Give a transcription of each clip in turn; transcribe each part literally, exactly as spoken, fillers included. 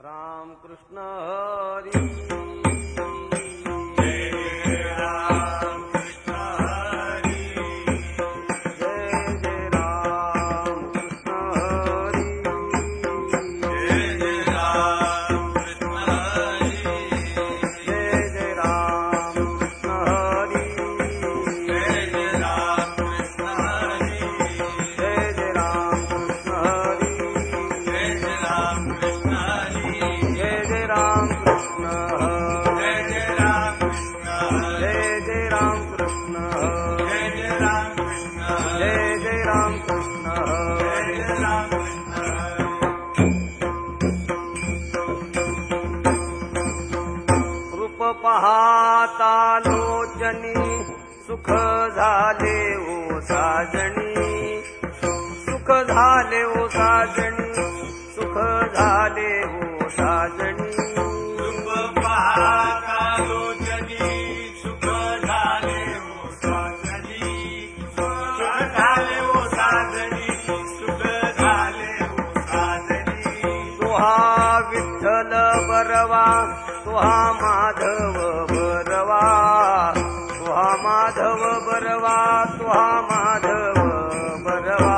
राम कृष्ण हरी पाहता लोचनी सुख झाले ओ साजणी सुख झाले ओ साजणी सुख झाले ओ साजणी रूप पाहता लोचनी सुख झाले ओ साजणी सुख झाले ओ साजणी सुख झाले ओ साजणी तुहा विठ्ठल बरवा तुहा माधव बरवा तुहा माधव बरवा तुहा माधव बरवा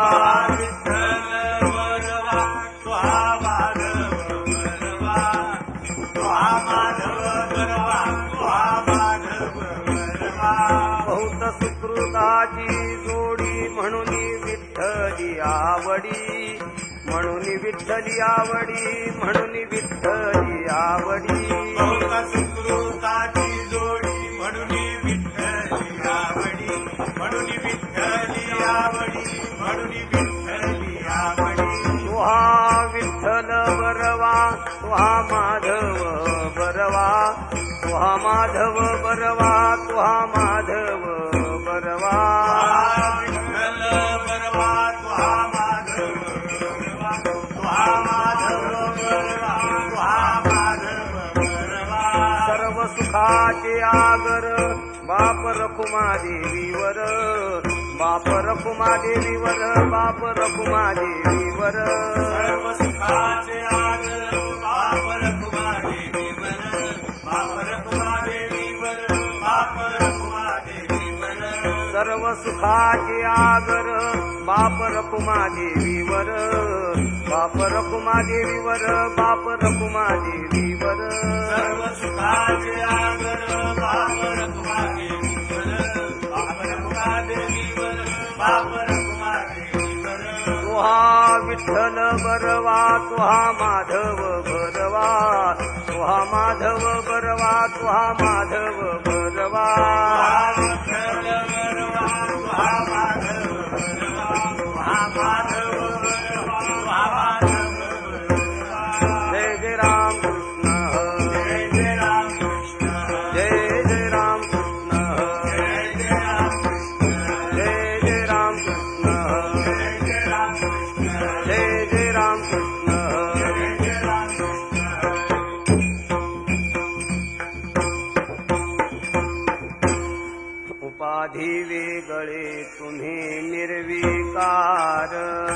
विठ्ठल बरवा तुहा माधव बरवा तुहा माधव बरवा तुहा माधव बरवा बहुत सुकृताची जोडी म्हणून विठ्ठली आवडी म्हणून विठ्ठली आवडी म्हणून विठ्ठली आवडी बहुत सुकृताची जोडी म्हणून विठ्ठली आवडी म्हणून विठ्ठली आवडी म्हणून विठ्ठली आवडी तुहा विठ्ठल बरवा तुहा माधव बरवा तुहा माधव बरवा तुहा माधव बरवा विठ्ठल बरवा तुहा माधव बरवा तुहा माधव बरवा तुहा माधव बरवा सर्व सुखाचे आगर बाप रखुमा देवीवर बाप रखुमा देवीवर बाप रखुमा देवीवर सर्व सुखाचे आगर बाप रखुमा देवीवर बाप रखुमा देवीवर बाप रखुमा देवीवर सर्व सुखाचे आगर बाप रखुमा देवीवर बाप रखुमा देवीवर बाप रखुमा देवीवर सर्व सुखाचे आगर बाप रखुमा देवीवर बाप रखुमा देवीवर बाप रखुमा देवीवर तुहा विठ्ठल बरवा तुहा माधव बरवा तुहा माधव बरवा तुहा माधव बरवा विठ्ठल बरवा तुहा माधव बरवा तुहा माधव बरवा तुहा माधव बरवा जय जय राम कृष्ण जय जय राम कृष्ण जय जय राम कृष्ण जय जय राम कृष्ण जय जय राम कृष्ण जय जय राम कृष्ण जय जय राम कृष्ण जय जय राम उपाधी वेगळे तुम्ही निर्विकार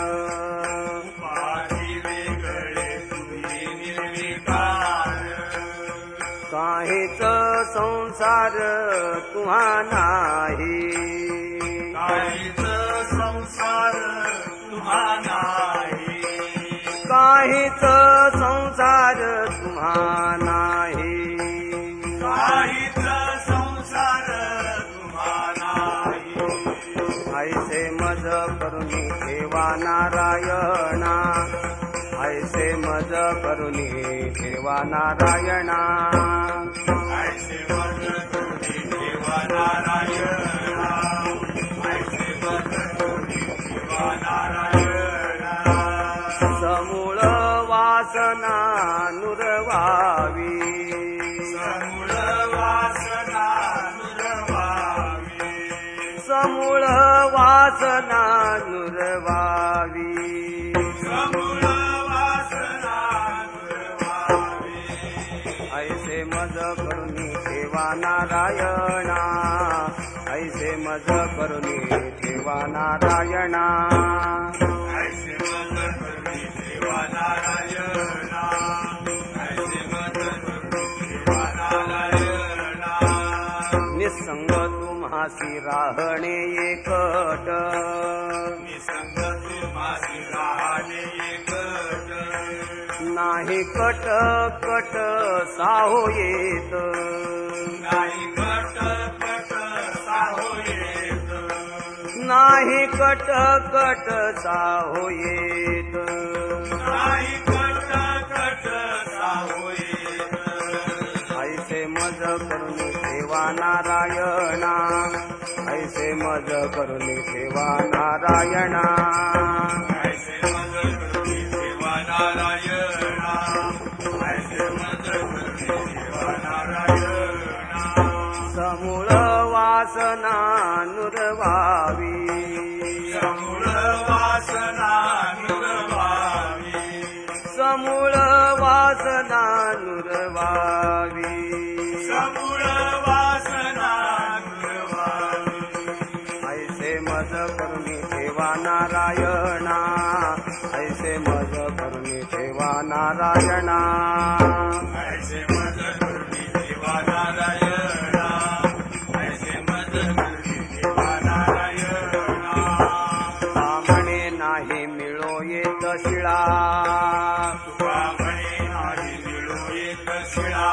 उपाधी वेगळे तुम्ही निर्विकार काहीच संसार तुम्हा नाही काहीच संसार तुम्हा नाही काहीच संसार तुम्हा नाही काहीच संसार तुम्हा नाही ऐसे मज करुणी ठेवा नारायणा ऐसे मज करुणी ठेवा नारायणा ऐसे मज करुणी ठेवा नारायणा ऐसे मज करुणी ठेवा नारायणा समूळ वासना नुरवावी समूळ वासना नुरवावी समूळ वासना नुरवावी समूळ वासना नुरवावी ऐसे मज करुणी ठेवा नारायणा ऐसे मज करुणी ठेवा नारायणा ऐसे मज करुणी ठेवा नारायणा राहणे एकट निसंग तुम्हासी राहणे एकट नाही कट कट साहो येत नाही कट कट साहो येत नाही कट कट साहो येत नाही कट कट साहो येत ऐसे मज करून सेवा नारायणा ऐसे मज करून सेवा नारायणा ऐसे मज करुणी सेवा नारायणा ऐसे मज करुणी सेवा नारायणा समूळ वासना नुरवावी समूळ वासना नुरवावी समूळ वासना नुरवावी समूळ वासना नुरवावी ऐसे मज करुणी सेवा नारायणा ऐसे मज करुणी सेवा नारायणा ऐसे मज करुणी सेवा नारायणा ऐसे मज करुणी सेवा नारायणा म्हणे नाही मिळो येत शिळा तुका म्हणे नाही मिळो एक शिळा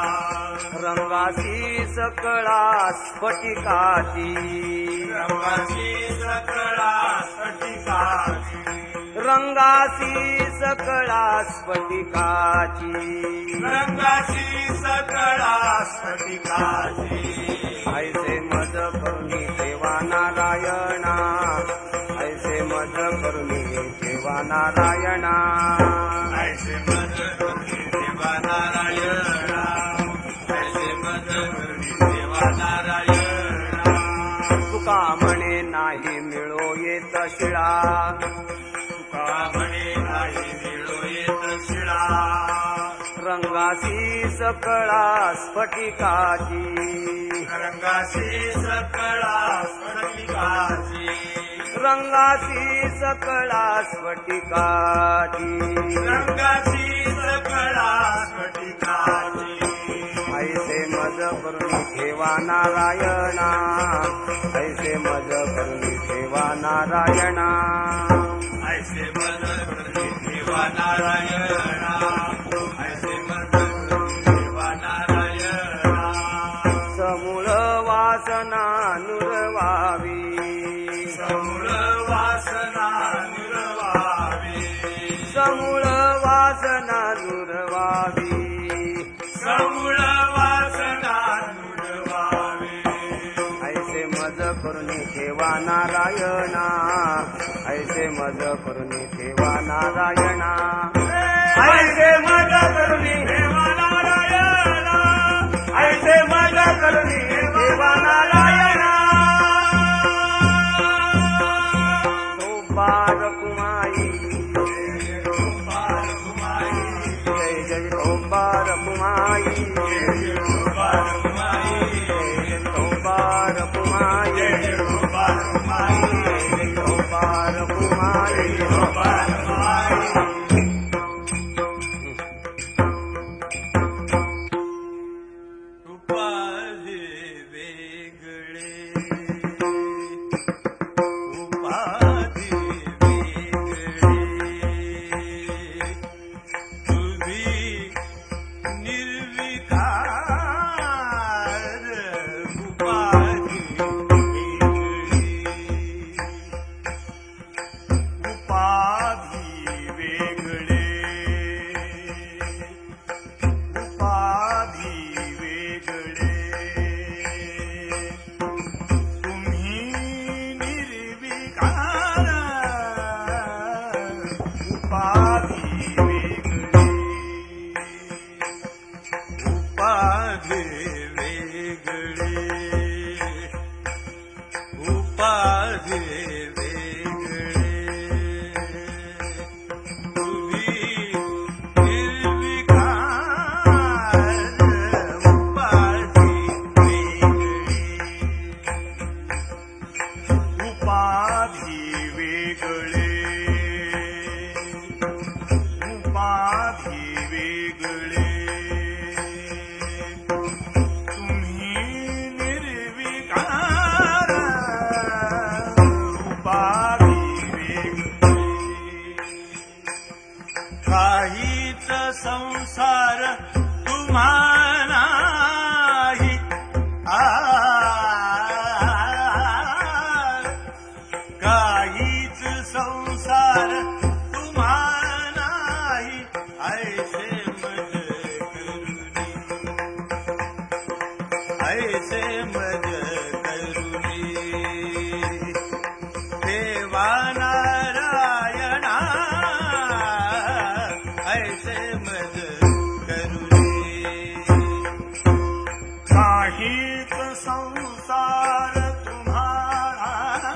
रंगासी सकळा स्फटिकाची रंगाची सकळा स्फटिकाची रंगासी सकळा स्फटिकाची रंगाची सकळा स्फटिकाची ऐसे मज करुणी सेवा नारायणा ऐसे मज करुणी सेवा नारायणा ऐसे मज करुणी सेवा नारायणा ऐसे मज करुणी सेवा नारायणा तुका म्हणे नाही मिळो येत शिळा तुका म्हणे नाही मिळो येत शिळा रंगासी सकळा स्फटिकाची रंगाची सकळा स्फटिकाची रंगासी सकळा स्फटिकाची रंगाची सकळा स्फटिकाची ऐसे मज करुणी सेवा नारायणा ऐसे मज करुणी सेवा नारायणा ऐसे मज करुणी सेवा नारायणा ऐसे मज करुणी सेवा नारायणा समूळ वासना नुरवावी समूळ वासना नुरवावी समूळ वासना नुरवावी समूळ वासना नुरवावी ऐसे मज करुणी सेवा नारायणा ऐसे मज करुणी सेवा नारायणा ऐसे मज करुणी सेवा नारायणा ऐसे मज करुणी सेवा नारायणा सोपार कुमाई गोपाल कुमारी जय जय सोपार कुमाई गोपाल कुमारी जय जय सोपार कुमाई जय गोपाल कुमारी जय सोपार कुमाई गोपाल कुमारी उपाधी वेगळे उपाधी वेगळे तुझी निर्विकार उपाधी वेगळी उपाधी वेगळे उपाधी वेगळे तुम्ही निर्विकार उपाधी वेगळे उपाधी वेगळे उपाधी वेगळे तुम्ही निर्विकार उपाधी वेगळे उपाधी वेगळे उपाधी वेगळे तुम्ही निर्विकार तुम्हा नाही आ काहीच संसार तुम्हा नाही ऐसे मज करुणी ऐसे मज करुणी देवा नारायणा ऐसे मज करुणी काहीच संसार तुम्हारा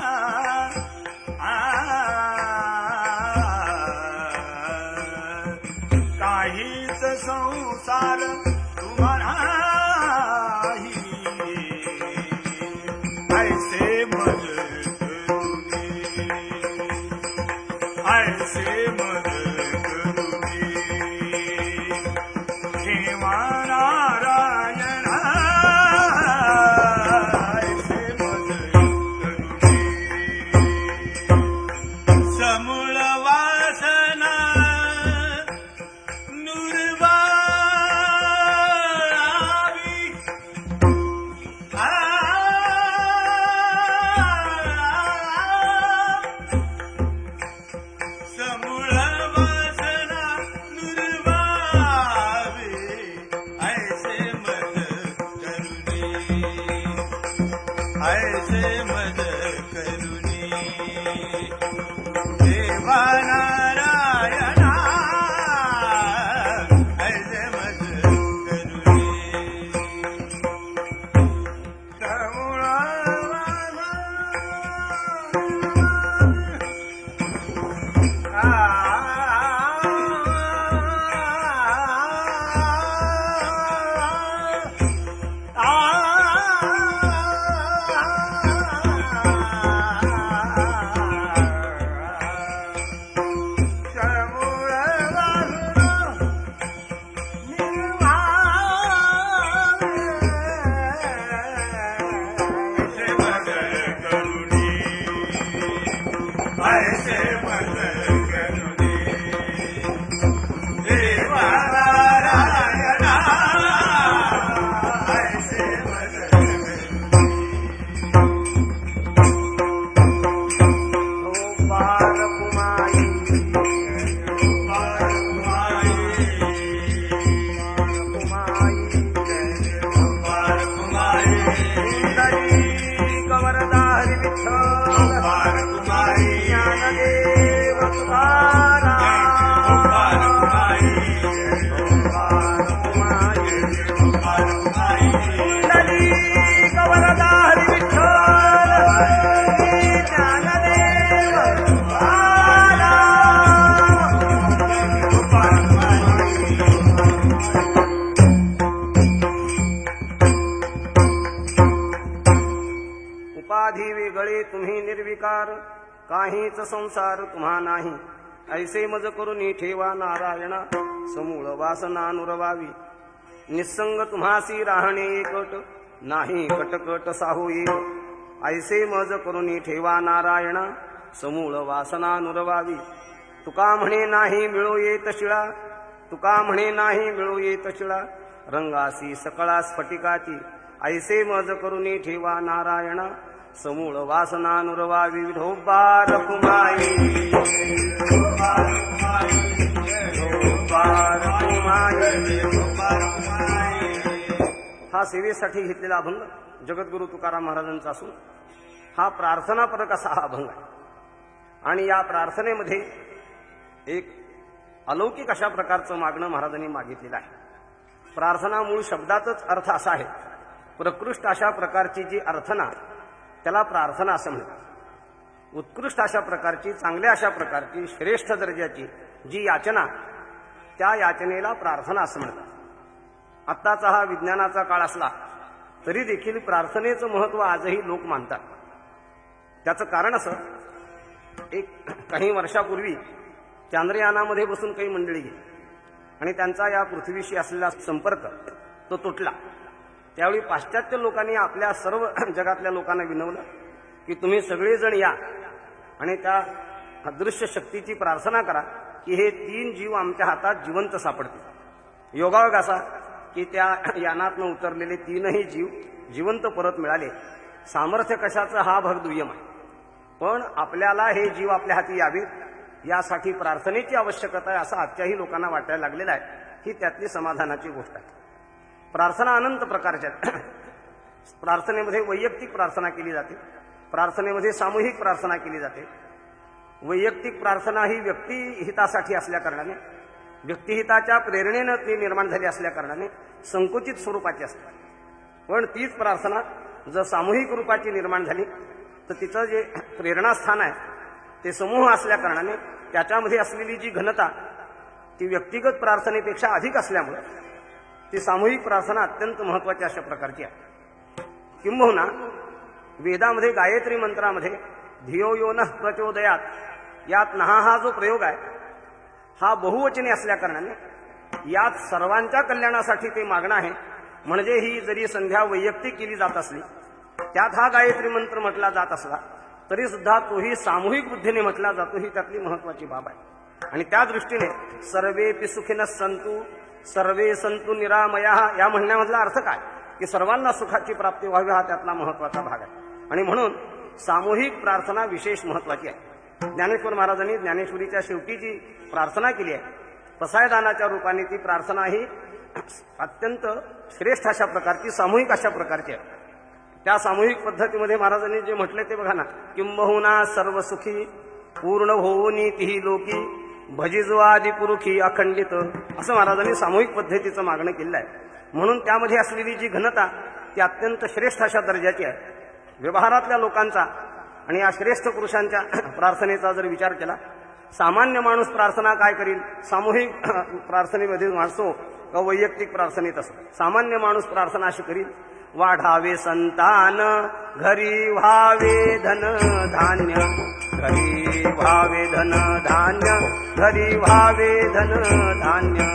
काहीच संसार तुम्हारा ऐसे मज करुणी ऐसे मज करुणी देवा नारायण ऐसे मज करुणी समूळ वासना नुरवावी आ समूळ वासना नुरवावी ऐसे मज करुणी ऐसे मज करुणी देवा नारायणा ऐसे मज करुणी समूळ ऐसे मज करुणी देवा नारायणा ऐसे मज बालकुमारी कवरदारी विठ्ठल ज्ञानदेव तुकाराम कुंडली कवरदारी विठ्ठल ज्ञानदेव उपाधी वेगळे तुम्ही निर्विकार काहीच संसार तुम्हा नाही ऐसे मज करून ठेवा नारायणा समूळ वासना नुरवावी निसंग तुम्हासी राहणे एकट नाही कटकट साहू एक ऐसे मज करून ठेवा नारायणा समूळ वासना नुरवावी तुका म्हणे नाही मिळो येत शिळा तुका म्हणे नाही मिळो येत शिळा रंगासी सकळा स्फटिकाची ऐसे मज करून ठेवा नारायणा समूळ वासना नुरवावी विठोबा रखुमाई हा सेवेसाठी घेतलेला अभंग जगद्गुरु तुकाराम महाराजांचा असून हा प्रार्थनापरक असा हा अभंग आहे. आणि या प्रार्थनेमध्ये एक अलौकिक अशा प्रकारचं मागणं महाराजांनी मागितलेलं आहे. प्रार्थना मूळ शब्दातच अर्थ असा आहे, प्रकृष्ट अशा प्रकारची जी अर्थना त्याला प्रार्थना असं म्हणतात. उत्कृष्ट अशा प्रकारची, चांगल्या अशा प्रकारची, श्रेष्ठ दर्जाची जी याचना, त्या याचनेला प्रार्थना असं म्हणतात. आत्ताचा हा विज्ञानाचा काळ असला तरी देखील प्रार्थनेचं महत्त्व आजही लोक मानतात. त्याचं कारण असं, एक काही वर्षापूर्वी चांद्रयानामध्ये बसून काही मंडळी गेली आणि त्यांचा या पृथ्वीशी असलेला संपर्क तो तुटला. त्यावेळी पाश्चात्य लोकांनी आपल्या सर्व जगातल्या लोकांना विनवलं की तुम्ही सगळेजण या आणि त्या अदृश्य शक्तीची प्रार्थना करा की हे तीन जीव आमच्या हातात जिवंत सापडतील. योगायोग असा की त्या यानातनं उतरलेले तीनही जीव जिवंत परत मिळाले. सामर्थ्य कशाचं हा भाग दुय्यम आहे, पण आपल्याला हे जीव आपल्या हाती यावेत यासाठी प्रार्थनेची आवश्यकता आहे असं आजच्याही लोकांना वाटायला लागलेलं आहे. ही त्यातली समाधानाची गोष्ट आहे. प्रार्थना अनंत प्रकारच्या आहेत. प्रार्थनेमध्ये वैयक्तिक प्रार्थना केली जाते, प्रार्थनेमध्ये सामूहिक प्रार्थना केली जाते. वैयक्तिक प्रार्थना ही व्यक्तिहितासाठी असल्या कारणाने, व्यक्तिहिताच्या प्रेरणेनं ती निर्माण झाली असल्या कारणाने संकुचित स्वरूपाची असते. पण तीच प्रार्थना जर सामूहिक रूपाची निर्माण झाली तर तिचं जे प्रेरणास्थान आहे ते समूह असल्या कारणाने त्याच्यामध्ये असलेली जी घनता ती व्यक्तिगत प्रार्थनेपेक्षा अधिक असल्यामुळे ती सामूहिक प्रार्थना अत्यंत महत्वाची अशा प्रकारची आहे. किंबहुना वेदामध्ये गायत्री मंत्रामध्ये धियो यो नः प्रचोदयात यात नहा हा जो प्रयोग आहे हा बहुवचनी असल्या कारणाने यात सर्वांच्या कल्याणासाठी ते मागणं आहे. म्हणजे ही जरी संध्या वैयक्तिक केली जात असली, त्यात हा गायत्री मंत्र म्हटला जात असला तरी सुद्धा तोही सामूहिक बुद्धीने म्हटला जातो. ही त्यातली महत्वाची बाब आहे. आणि त्या दृष्टीने सर्वेपि सुखिनः सन्तु सर्वे सन्तु निरामया या म्हणण्यामधला अर्थ काय की सर्वांना सुखाची प्राप्ती व्हावी हा त्यातला महत्वाचा भाग आहे. आणि म्हणून सामूहिक प्रार्थना विशेष महत्वाची आहे. ज्ञानेश्वर महाराजांनी ज्ञानेश्वरीच्या शेवटी जी प्रार्थना केली आहे पसायदानाच्या रूपाने ती प्रार्थना ही अत्यंत श्रेष्ठ अशा प्रकारची, सामूहिक अशा प्रकारची आहे. त्या सामूहिक पद्धतीमध्ये महाराजांनी जे म्हटले ते बघा ना, किंबहुना सर्व सुखी पूर्ण होऊनी तिही लोकी भजिजो आदि पुरुखी अखंडित असं महाराजांनी सामूहिक पद्धतीचं मागणं केलं आहे. म्हणून त्यामध्ये असलेली जी घनता ती अत्यंत श्रेष्ठ अशा दर्जाची आहे. व्यवहारातल्या लोकांचा आणि या श्रेष्ठ पुरुषांच्या प्रार्थनेचा जर विचार केला, सामान्य माणूस प्रार्थना काय करील, सामूहिक प्रार्थनेमध्ये असो का वैयक्तिक प्रार्थनेत असो, सामान्य माणूस प्रार्थना अशी करील, वाढावे संतान घरी व्हावे धन धान्य, घरी व्हावे धन धान्य, घरी व्हावे धन धान्य,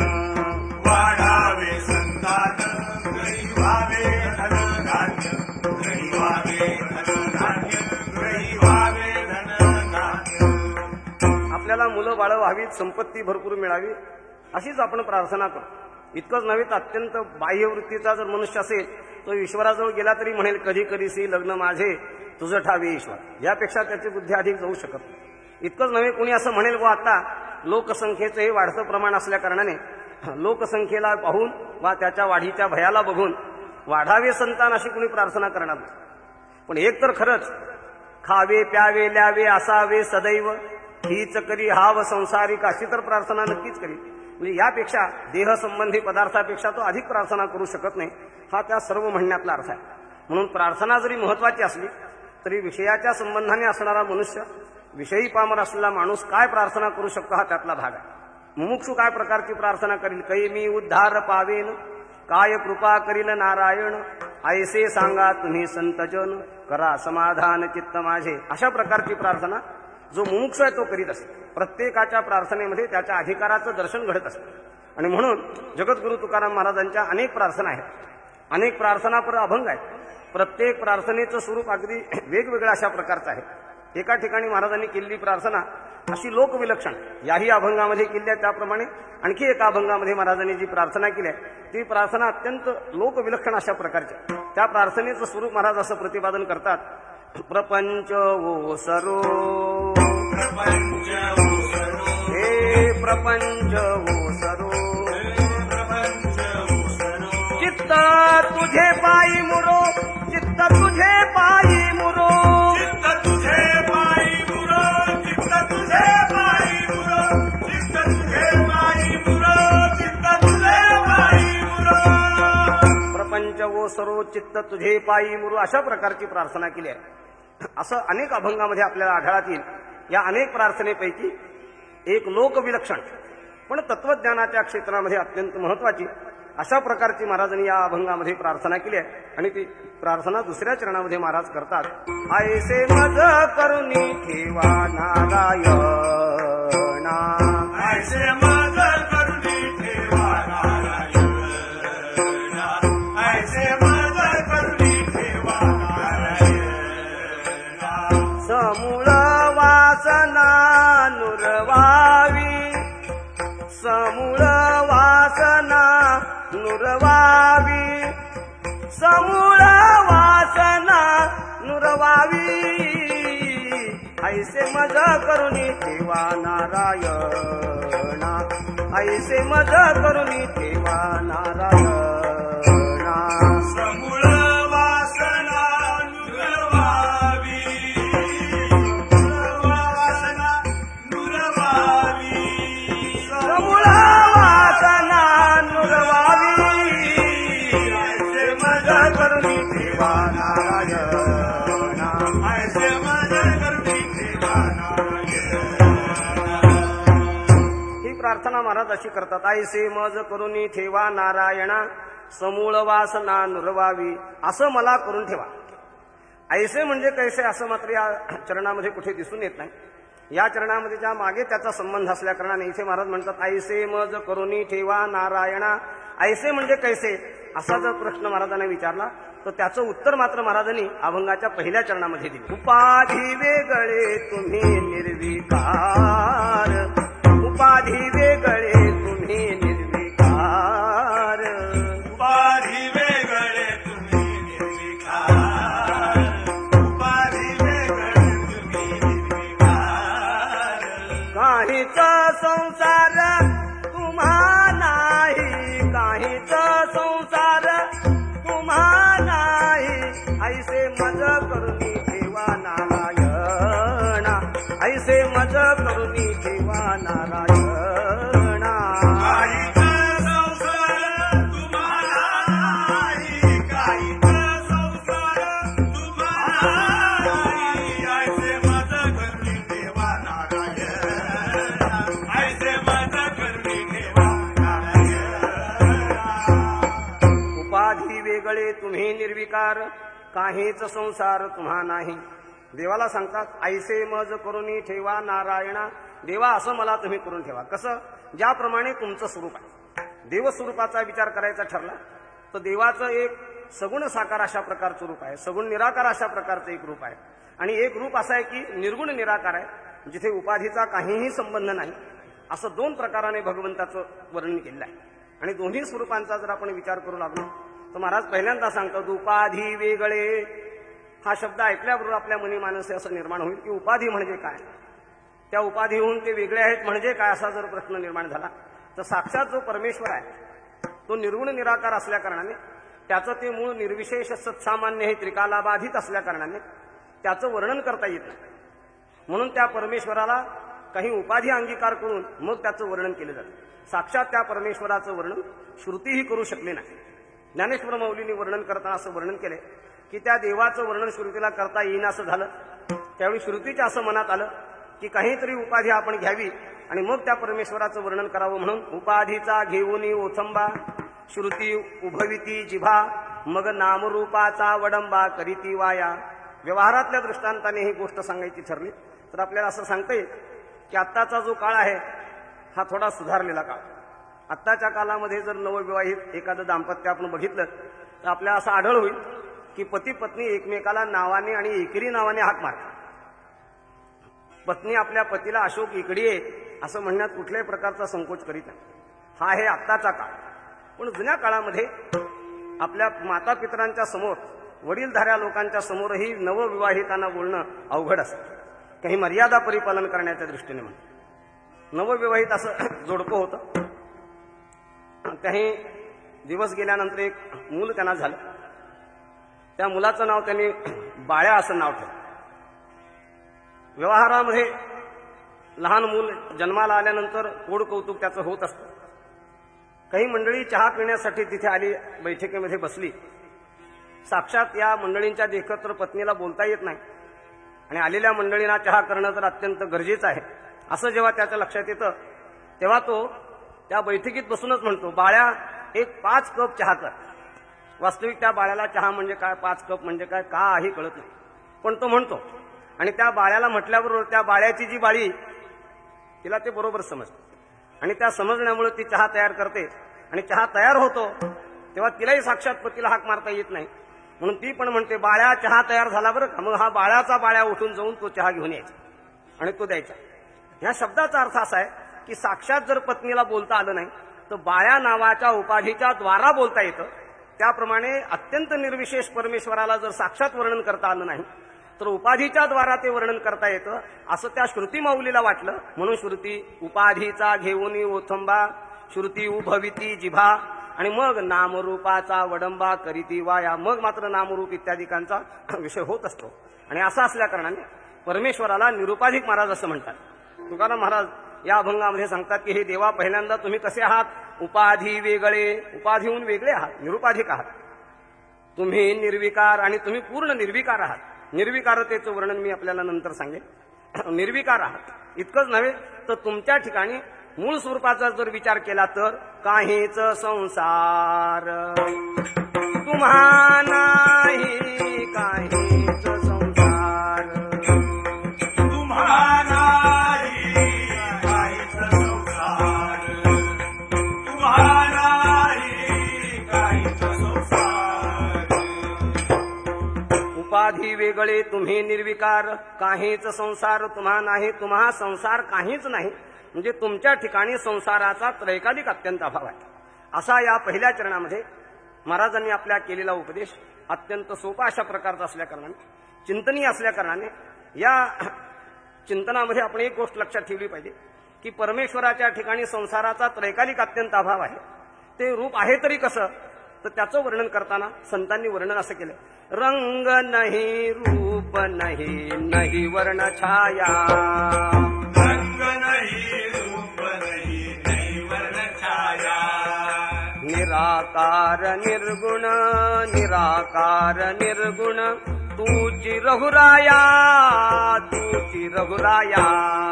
वाढावे संतान घरी व्हावे धन धान्य, घरी व्हावे धन धान्य, घरी व्हावे धन धान्य. आपल्याला मुलं बाळं व्हावीत, संपत्ती भरपूर मिळावी अशीच आपण प्रार्थना करतो. इतकंच नव्हे तर अत्यंत बाह्यवृत्तीचा जर मनुष्य असेल तो ईश्वराजवळ गेला तरी म्हणेल कधी कधीसी लग्न माझे तुझं ठावे ईश्वर. यापेक्षा त्याची बुद्धी अधिक जाऊ शकत नाही. इतकंच नव्हे कुणी असं म्हणेल व आता लोकसंख्येचं हे वाढतं प्रमाण असल्या कारणाने लोकसंख्येला पाहून वा त्याच्या वाढीच्या भयाला बघून वाढावे संतान अशी कुणी प्रार्थना करणार नाही. पण एक तर खरंच खावे प्यावे ल्यावे असावे सदैव हीच करी हाव संसारिक अशी तर प्रार्थना नक्कीच करी. म्हणजे यापेक्षा देहसंबंधी पदार्थापेक्षा तो अधिक प्रार्थना करू शकत नाही. हा त्या सर्व म्हणण्यातला अर्थ आहे. म्हणून प्रार्थना जरी महत्वाची असली तरी विषयाच्या संबंधाने असणारा मनुष्य, विषयी पामर असलेला माणूस काय प्रार्थना करू शकतो हा त्यातला भाग आहे. मुमुक्षू काय प्रकारची प्रार्थना करील, कै मी उद्धार पावेन, काय कृपा करील नारायण, ऐसे सांगा तुम्ही संतजन, करा समाधान चित्त माझे. अशा प्रकारची प्रार्थना जो मुमुक्षू आहे तो करीत असतो. प्रत्येकाच्या प्रार्थनेमध्ये त्याच्या अधिकाराचं दर्शन घडत असतं. आणि म्हणून जगद्गुरु तुकाराम महाराजांच्या अनेक प्रार्थना आहेत, अनेक प्रार्थना पर अभंग आहेत. प्रत्येक प्रार्थनेचं स्वरूप अगदी वेगवेगळं अशा प्रकारचं आहे. एका ठिकाणी महाराजांनी केलेली प्रार्थना अशी लोकविलक्षण याही अभंगामध्ये केली आहे. त्याप्रमाणे आणखी एका अभंगामध्ये महाराजांनी जी प्रार्थना केली आहे ती प्रार्थना अत्यंत लोकविलक्षण अशा प्रकारची. त्या प्रार्थनेचं स्वरूप महाराज असं प्रतिपादन करतात, प्रपंच ओसरो प्रपंच ओसरो, हे प्रपंच ओसरो, प्रपंच ओसरो, चित्त तुझे पायी मुरो, चित्त तुझे पायी मुरो, चित्त तुझे पायी मुरो, चित्त तुझे पायी मुरो, चित्त तुझे पायी मुरो, चित्त तुझे पायी मुरो. प्रपंच ओसरो चित्त तुझे पायी मुरो अशा प्रकारची प्रार्थना केली आहे. असं अनेक अभंगामध्ये आपल्याला आढळत येईल. या अनेक प्रार्थनेपैकी एक लोकविलक्षण पण तत्वज्ञानाच्या क्षेत्रामध्ये अत्यंत महत्वाची अशा प्रकारची महाराजांनी या अभंगामध्ये प्रार्थना केली आहे. आणि ती प्रार्थना दुसऱ्या चरणामध्ये महाराज करतात, ऐसे मज करुणी ठेवा नारायणा, ऐसे मज करुणी ठेवा नारायणा, ऐसे मज करुणी ठेवा नारायणा. समूळ वासना नुरवावी, समूळ वासना नुरवावी समूळ वासना नुरवावी ऐसे मज करुणी ठेवा नारायणा ऐसे मज करुणी ठेवा नारायणा समूळ वासना नुरवावी वासना नुरवावी समूळ वासना नुरवावी ऐसे मज करुणी ठेवा नारायणा ऐसे मज करुणी ठेवा नारायण ही प्रार्थना महाराज अशी करतात. ऐसे मज करुणी ठेवा नारायणा समूळ वासना नुरवावी असं मला करून ठेवा. ऐसे म्हणजे कैसे असं मात्र या चरणामध्ये कुठे दिसून येत नाही. या चरणामध्ये ज्या मागे त्याचा संबंध असल्या कारणाने इथे महाराज म्हणतात ऐसे मज करुणी ठेवा नारायणा. ऐसे म्हणजे कैसे असा जर प्रश्न महाराजांनी विचारला तर त्याचं उत्तर मात्र महाराजांनी अभंगाच्या पहिल्या चरणामध्ये दिले. उपाधी वेगळे तुम्ही निर्विकार उपाधी वेगळे तुम्ही निर्विकार उपाधी वेगळे तुम्ही निर्विकार उपाधी वेगळे तुम्ही निर्विकार काहीच संसार तुम्हा नाही काहीच संसार तुम्हा नाही ऐसे मज करुणी ठेवा नारायणा ऐसे मज करुणी ठेवा नारायणा काहीच संसार तुम्हाला नाही काहीच संसार तुम्हाला नाही ऐसे मज करुणी ठेवा नारायण ऐसे मज करुणी ठेवा नारायण उपाधी वेगळे तुम्ही निर्विकार काहीच संसार तुम्हा नाही. देवाला सांगतात ऐसे मज करुणी ठेवा नारायणा. देवा असं मला तुम्ही करून ठेवा. कसं? ज्याप्रमाणे तुमचं स्वरूप आहे. देवस्वरूपाचा विचार करायचा ठरला तर देवाचं एक सगुण साकार अशा प्रकारचं रूप आहे. सगुण निराकार अशा प्रकारचं एक रूप आहे. आणि एक रूप असं आहे की निर्गुण निराकार आहे जिथे उपाधीचा काहीही संबंध नाही. असं दोन प्रकाराने भगवंताचं वर्णन केलेलं आहे. आणि दोन्ही स्वरूपांचा जर आपण विचार करू लागलो तर महाराज पहिल्यांदा सांगतात उपाधी वेगळे. हा शब्द ऐकल्याबरोबर आपल्या मनी मानसे असं निर्माण होईल की उपाधी म्हणजे काय, त्या उपाधीहून ते वेगळे आहेत म्हणजे काय असा जर प्रश्न निर्माण झाला तर साक्षात जो परमेश्वर आहे तो निर्गुण निराकार असल्या कारणाने त्याचं ते मूळ निर्विशेष सत्सामान्य हे त्रिकालाबाधित असल्या कारणाने त्याचं वर्णन करता येत नाही. म्हणून त्या परमेश्वराला काही उपाधी अंगीकार करून मग त्याचं वर्णन केलं जातं. साक्षात त्या परमेश्वराचं वर्णन श्रुतीही करू शकले नाही. ज्ञानेश्वर माऊलींनी वर्णन करताना असं वर्णन केलंय की त्या देवाचं वर्णन श्रुतीला करता येईन असं झालं. त्यावेळी श्रुतीच्या असं मनात आलं की काहीतरी उपाधी आपण घ्यावी आणि मग त्या परमेश्वराचं वर्णन करावं. म्हणून उपाधीचा घेऊनी ओथंबा श्रुती उभविती जिभा मग नामरूपाचा वडंबा करीती वाया. व्यवहारातल्या दृष्टांताने ही गोष्ट सांगायची ठरली तर आपल्याला असं सांगता येईल की आत्ताचा जो काळ आहे हा थोडा सुधारलेला काळ. आत्ताच्या काळामध्ये जर नवविवाहित एखादं दाम्पत्य आपण बघितलं तर आपल्याला असं आढळ होईल की पती पत्नी एकमेकाला नावाने आणि एकेरी नावाने हाक मारतात. पत्नी आपल्या पतीला अशोक इकडे ये असं म्हणण्यात कुठल्याही प्रकारचा संकोच करीत नाही. हा आहे आत्ताचा काळ. पण जुन्या काळामध्ये आपल्या माता पितरांच्या समोर वडीलधाऱ्या लोकांच्या समोरही नवविवाहितांना बोलणं अवघड असतं. काही मर्यादा परिपालन करण्याच्या दृष्टीने म्हणून नवविवाहित असं जोडपं होतं. काही दिवस गेल्यानंतर एक मूल त्यांना झालं. त्या मुलाचं नाव त्यांनी बाळ्या असं नाव ठेवलं. व्यवहारामध्ये लहान मूल जन्माला आल्यानंतर कोड कौतुक त्याचं होत असतं. काही मंडळी चहा पिण्यासाठी तिथे आली, बैठकीमध्ये बसली. साक्षात या मंडळींच्या देखत तर पत्नीला बोलता येत नाही आणि आलेल्या मंडळींना चहा करणं तर अत्यंत गरजेचं आहे असं जेव्हा त्याच्या लक्षात येतं तेव्हा तो त्या बैठकीत बसूनच म्हणतो बाळ्या एक पाच कप चहा कर. वास्तविक त्या बाळ्याला चहा म्हणजे काय, पाच कप म्हणजे काय काही कळत नाही, पण तो म्हणतो. आणि त्या बाळ्याला म्हटल्याबरोबर त्या बाळ्याची जी बाळी तिला ते बरोबर समजतं आणि त्या समजण्यामुळे ती चहा तयार करते. आणि चहा तयार होतो तेव्हा तिलाही साक्षात पतीला हाक मारता येत नाही म्हणून ती पण म्हणते बाळ्या चहा तयार झाला बरं का. मग हा बाळ्याचा बाळ्या उठून जाऊन तो चहा घेऊन यायचा आणि तो द्यायचा. ह्या शब्दाचा अर्थ असा आहे की साक्षात जर पत्नीला बोलता आलं नाही तर बाया नावाच्या उपाधीच्या द्वारा बोलता येतं. त्याप्रमाणे अत्यंत निर्विशेष परमेश्वराला जर साक्षात वर्णन करता आलं नाही तर उपाधीच्या द्वारा ते वर्णन करता येतं असं त्या श्रुती माऊलीला वाटलं. म्हणून श्रुती उपाधीचा घेऊन ओथंबा, श्रुती उभविती जिभा, आणि मग नामरूपाचा वडंबा करीती वाया, मग मात्र नामरूप इत्यादिकांचा विषय होत असतो. आणि असं असल्या कारणाने परमेश्वराला निरुपाधिक महाराज असं म्हणतात. तुकाराम महाराज या अभंगामध्ये सांगतात की हे देवा, पहिल्यांदा तुम्ही कसे आहात? उपाधी वेगळे, उपाधीहून वेगळे आहात, निरुपाधिक आहात. तुम्ही निर्विकार आणि तुम्ही पूर्ण निर्विकार आहात. निर्विकारतेचं वर्णन मी आपल्याला नंतर सांगेन. निर्विकार आहात इतकंच नव्हे तर तुमच्या ठिकाणी मूळ स्वरूपाचा जर विचार केला तर काहीच संसार तुम्हा नाही, काहीच संसार तुम्हा नाही, काहीच संसार तुम्हा नाही, काहीच संसार. उपाधी वेगळे तुम्ही निर्विकार, काहीच संसार तुम्हा नाही, तुम्हा संसार काहीच नाही. म्हणजे तुमच्या ठिकाणी संसाराचा त्रैकालिक अत्यंत अभाव आहे. असा या पहिल्या चरणामध्ये महाराजांनी आपल्या केलेला उपदेश अत्यंत सोपा अशा प्रकारचा असल्या कारणाने, चिंतनीय असल्या कारणाने, या चिंतनामध्ये आपण एक गोष्ट लक्षात ठेवली पाहिजे की परमेश्वराच्या ठिकाणी संसाराचा त्रैकालिक अत्यंत अभाव आहे. ते रूप आहे तरी कसं, तर त्याचं वर्णन करताना संतांनी वर्णन असं केलं, रंग नाही रूप नाही, नाही वर्ण छाया, रंग नाही रूप नाही, नाही वर्ण छाया, निराकार निर्गुण, निराकार निर्गुण, तूची रघुराया, तूची रघुराया,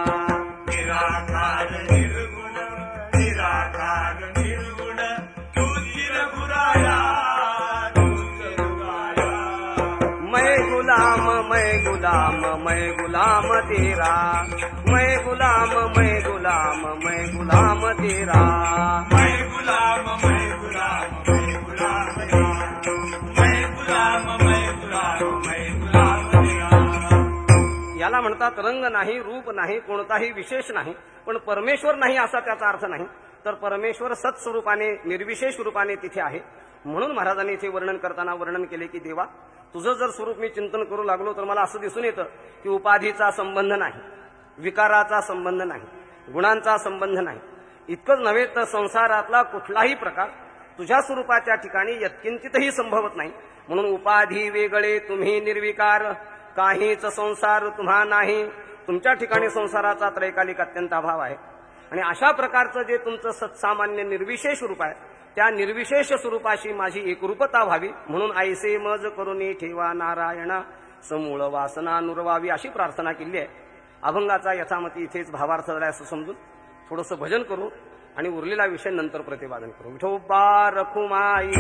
निराकार निर्गुण, निराकार निर्गुण, तुझी रघुराया, तुझी रघुराया. मैं गुलाम, मैं गुलाम, मैं गुलाम तेरा, मैं गुलाम, मैं गुलाम, मैं गुलाम तेरा, मैं गुलाम, मैं गुलाम, मैं गुलाम तेरा, मैं गुलाम, मैं गुलाम, मैं गुलाम तेरा. याला म्हणतात रंग नाही, रूप नाही, कोणताही विशेष नाही, पण परमेश्वर नाही असा त्याचा अर्थ नाही. तर परमेश्वर सत्स्वरूपाने निर्विशेष रूपाने तिथे आहे. म्हणून महाराजांनी इथे वर्णन करताना वर्णन केले की देवा, तुझं जर स्वरूप मी चिंतन करू लागलो तर मला असं दिसून येतं की उपाधीचा संबंध नाही, विकाराचा संबंध नाही, गुणांचा संबंध नाही. इतकंच नव्हे तर संसारातला कुठलाही प्रकार तुझ्या स्वरूपाच्या ठिकाणी यत्किंचितही संभवत नाही. म्हणून उपाधी वेगळे तुम्ही निर्विकार, काहीच संसार तुम्हा नाही, तुमच्या ठिकाणी संसाराचा त्रैकालिक अत्यंत अभाव आहे. आणि अशा प्रकारचं जे तुमचं सत्सामान्य निर्विशेष रूप आहे त्या निर्विशेष स्वरूपाशी माझी एकरूपता व्हावी, म्हणून ऐसे मज करुणी ठेवा नारायणा, समूळ वासना नुरवावी अशी प्रार्थना केली आहे. अभंगाचा यथामती इथेच भावार्थ झाला असं समजून थोडंसं भजन करू आणि उरलेला विषय नंतर प्रतिपादन करू. विठोबा रखुमाई,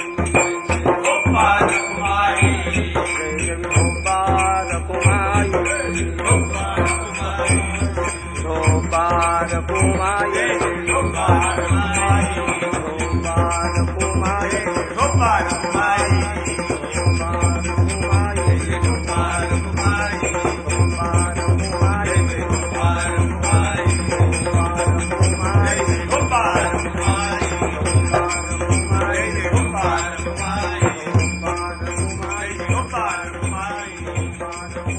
विठोबा रखुमाई, जय विठोबा रखुमाई, विठोबा रखुमाई, विठोबा रखुमाई, विठोबा रखुमाई, विठोबा रखुमाई, विठोबा रखुमाई, विठोबा रखुमाई, विठोबा रखुमाई, विठोबा रखुमाई, विठोबा रखुमाई, विठोबा रखुमाई, विठोबा रखुमाई, विठोबा रखुमाई, विठोबा रखुमाई.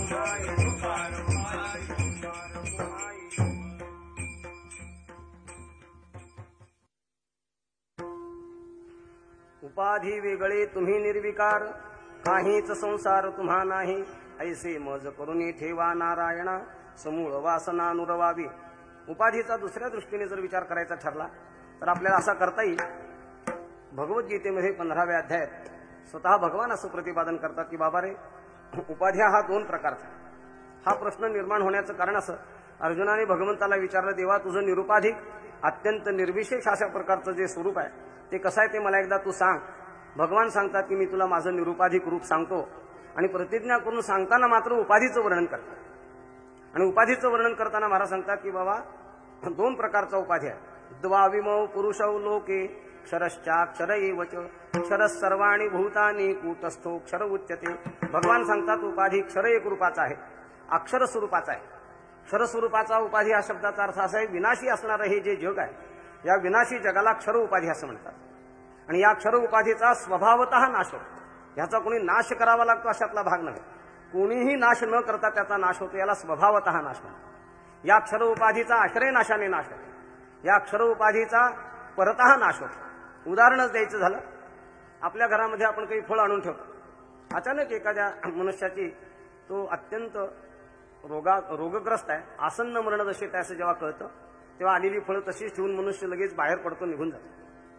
उपाधी वेगळे तुम्ही निर्विकार, काहीच संसार तुम्हा नाही, ऐसे मज करुणी ठेवा नारायणा, समूळ वासना नुरवावी. उपाधीचा दुसऱ्या दृष्टीने जर विचार करायचा ठरला तर आपल्याला असा करता येईल. भगवद्गीतेमध्ये पंधराव्या अध्यायात स्वतः भगवान असं प्रतिपादन करतात की बाबा रे, उपाध्या हा दोन प्रकारचा. हा प्रश्न निर्माण होण्याचं कारण असं, अर्जुनाने भगवंताला विचारलं, देवा तुझं निरुपाधिक अत्यंत निर्विशेष अशा प्रकारचं जे स्वरूप आहे ते कसं आहे ते मला एकदा तू सांग. भगवान सांगतात की मी तुला माझं निरुपाधिक रूप सांगतो, आणि प्रतिज्ञा करून सांगताना मात्र उपाधीचं वर्णन करतात. आणि उपाधीचं वर्णन करताना महाराज सांगतात की बाबा दोन प्रकारचा उपाधी आहे. द्वाविमौ पुरुषौ लोके क्षरश्चाक्षर एवच, क्षरस सर्वाणि भूतानि कूटस्थो क्षर उच्यते. भगवान सांगतात उपाधी क्षर एक रूपाचा आहे, अक्षर स्वरूपाचा आहे. क्षर स्वरूपाचा उपाधी हा शब्दाचा अर्थ असा आहे विनाशी असणारं हे जे जग आहे या विनाशी जगाला क्षर उपाधी असं म्हणतात. आणि या क्षर उपाधीचा स्वभावतः नाश होतो. ह्याचा कोणी नाश करावा लागतो अशातला भाग नव्हे. कोणीही नाश न करता त्याचा नाश होतो, याला स्वभावतः नाश म्हणतात. या क्षर उपाधीचा आश्रय नाशाने नाश होतो. या क्षर उपाधीचा परतः नाश होतो. उदाहरणच द्यायचं झालं, आपल्या घरामध्ये आपण काही फळ आणून ठेवतो. अचानक एखाद्या मनुष्याची तो अत्यंत रोगा रोगग्रस्त आहे, आसन्न मरण दशेत आहे असं जेव्हा कळतं, तेव्हा आलेली फळं तशीच ठेवून मनुष्य लगेच बाहेर पडतो, निघून जातो.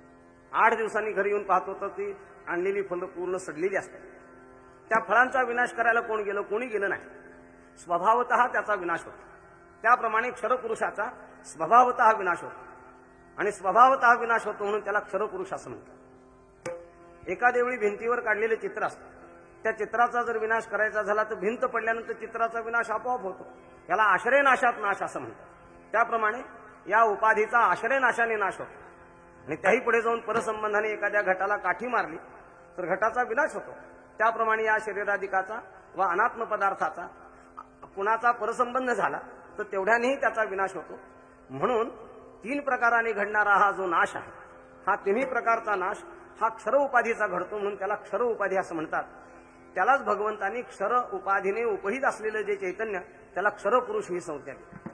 आठ दिवसांनी घरी येऊन पाहतो तर ती आणलेली फळं पूर्ण सडलेली असतात. त्या फळांचा विनाश करायला कोण गेलं? कोणी गेलं नाही. स्वभावतः त्याचा विनाश होतो. त्याप्रमाणे क्षरपुरुषाचा स्वभावतः विनाश होतो. आणि स्वभावतः विनाश होतो म्हणून त्याला क्षरपुरुष असं म्हणतात. एखाद्या वेळी भिंतीवर काढलेले चित्र असतं, त्या चित्राचा जर विनाश करायचा झाला तर भिंत पडल्यानंतर चित्राचा विनाश आपोआप होतो. याला आश्रयनाशात नाश असं म्हणतात. त्याप्रमाणे या उपाधीचा आश्रयनाशाने नाश होतो. आणि त्याही पुढे जाऊन परसंबंधाने एखाद्या घटाला काठी मारली तर घटाचा विनाश होतो. त्याप्रमाणे या शरीराधिकाचा व अनात्म पदार्थाचा कुणाचा परसंबंध झाला तर तेवढ्यानेही त्याचा विनाश होतो. म्हणून तीन प्रकाराने घडणारा हा जो नाश आहे, हा तिन्ही प्रकारचा नाश हा क्षर उपाधीचा घडतो म्हणून त्याला क्षर उपाधी असं म्हणतात. त्यालाच भगवंतांनी क्षर उपाधीने उपहित असलेलं जे चैतन्य त्याला क्षरपुरुष ही संज्ञा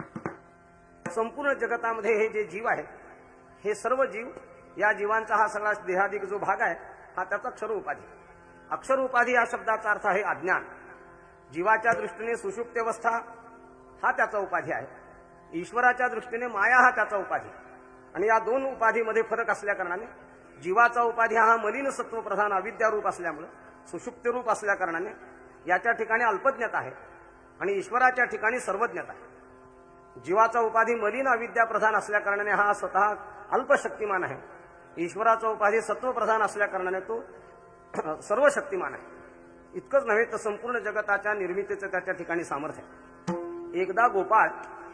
दिली. संपूर्ण जगतामध्ये हे जे जीव आहे, हे सर्व जीव, या जीवांचा हा सगळा देहाधिक जो भाग आहे हा त्याचा क्षर उपाधी. अक्षर उपाधी या शब्दाचा अर्थ आहे अज्ञान. जीवाच्या दृष्टीने सुषुप्त अवस्था हा त्याचा उपाधी आहे. ईश्वराच्या दृष्टीने माया हा त्याचा उपाधी. आणि या दोन उपाधीमध्ये फरक असल्या कारणाने जीवाचा उपाधी हा मलिन सत्वप्रधान अविद्यारूप असल्यामुळे, सुषुप्त रूप असल्या कारणाने याच्या ठिकाणी अल्पज्ञता आहे आणि ईश्वराच्या ठिकाणी सर्वज्ञता आहे. जीवाचा उपाधी मलिन अविद्या प्रधान असल्या कारणाने हा स्वतः अल्पशक्तिमान आहे. ईश्वराचा उपाधी सत्वप्रधान असल्या कारणाने तो सर्व शक्तिमान आहे. इतकंच नव्हे तर संपूर्ण जगताच्या निर्मितीचं त्याच्या ठिकाणी सामर्थ्य आहे. एकदा गोपाळ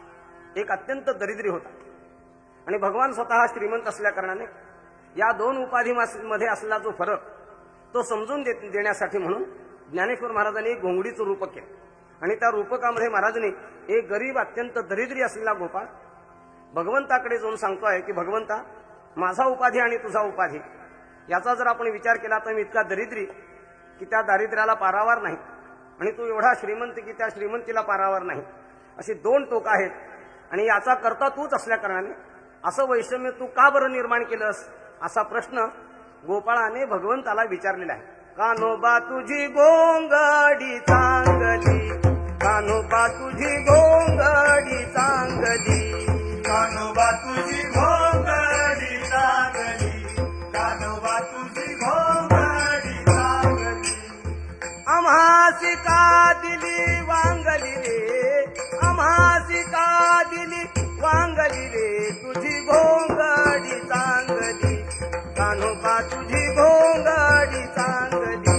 एक अत्यंत दरिद्री होता आणि भगवान स्वतः श्रीमंत असल्या कारणाने या दोन उपाधीमध्ये असलेला जो फरक तो समजून देण्यासाठी म्हणून ज्ञानेश्वर महाराजांनी एक घोंगडीचं रूपक केलं. आणि त्या रूपकामध्ये महाराजांनी एक गरीब अत्यंत दरिद्री असलेला गोपाळ भगवंताकडे जाऊन सांगतोय की भगवंता, माझा उपाधी आणि तुझा उपाधी याचा जर आपण विचार केला तर मी इतका दरिद्री की त्या दारिद्र्याला पारावार नाही, आणि तू एवढा श्रीमंत की त्या श्रीमंतीला पारावार नाही. अशी दोन टोक आहेत आणि याचा करता तूच असल्या कारणाने असं वैषम्य तू का बरं निर्माण केलंस असा प्रश्न गोपाळाने भगवंताला विचारलेला आहे. कान्होबा तुझी गोंगडी चांगली, कान्होबा तुझी गोंगडी चांगली, कान्होबा तुझी घोंगडी चांगली, कान्होबा तुझी घोंगडी चांगली. आम्हासी का दिली वांगली रे, आम्हासी का दिली वांगली रे, तुझी घोंगडी चांगली, कान्होबा तुझी घोंगडी चांगली.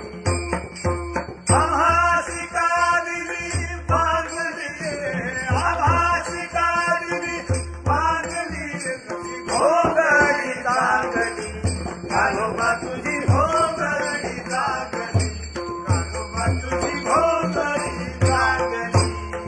आभासी का दिली वांगली रे, आभासी का दिली वांगली रे, तुझी घोंगडी चांगली, कान्होबा तुझी घोंगडी चांगली, कान्होबा तुझी घोंगडी चांगली.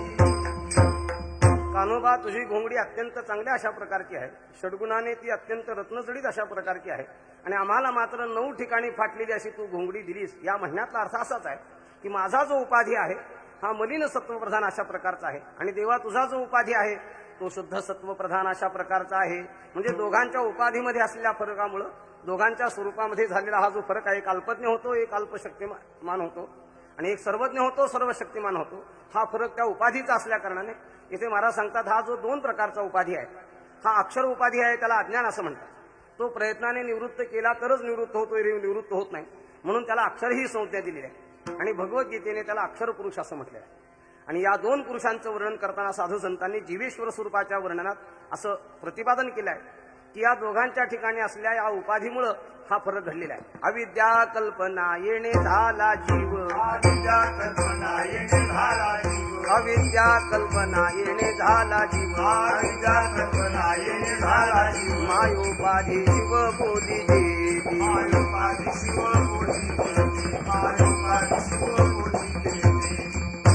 कान्होबा तुझी घोंगडी अत्यंत चांगल्या अशा प्रकारची आहे, षडगुणाने ती अत्यंत रत्नजडीत अशा प्रकारची आहे, आणि आम्हाला मात्र नऊ ठिकाणी फाटलेली अशी तू घोंगडी दिलीस. या म्हणण्यातला अर्थ असाच आहे की माझा जो उपाधी आहे हा मलिन सत्वप्रधान अशा प्रकारचा आहे, आणि देवा तुझा जो उपाधी आहे तो शुद्ध सत्वप्रधान अशा प्रकारचा आहे. म्हणजे दोघांच्या उपाधीमध्ये असलेल्या फरकामुळं दोघांच्या स्वरूपामध्ये झालेला हा जो फरक आहे, एक अल्पज्ञ होतो, एक अल्पशक्तिमान होतो, आणि एक सर्वज्ञ होतो, सर्वशक्तिमान होतो. हा फरक त्या उपाधीचा असल्या कारणाने इथे महाराज सांगतात हा जो दोन प्रकारचा उपाधी आहे हा अक्षर उपाधी आहे, त्याला अज्ञान असं म्हणतात. तो प्रयत्नाने निवृत्त केला तरच निवृत्त होतो, निवृत्त होत नाही, म्हणून त्याला अक्षर ही संज्ञा दिलेली आहे. आणि भगवद्गीतेने त्याला अक्षर पुरुष असं म्हटलेलं आहे. आणि या दोन पुरुषांचं वर्णन करताना साधू संतांनी जीवेश्वर स्वरूपाच्या वर्णनात असं प्रतिपादन केलं आहे की या दोघांच्या ठिकाणी असलेल्या या उपाधीमुळं हा फरक घडलेला आहे. अविद्या कल्पना येणे झाला जीव, अविद्या कल्पना येणे झाला जीव, अविद्या कल्पना येणे झाला जीव, अविद्या कल्पना येणे झाला जीव. मायोपाधी शिव बोली देवी, मायोपाधी शिव बोली देवी, मायोपाधी शिव बोली देवी.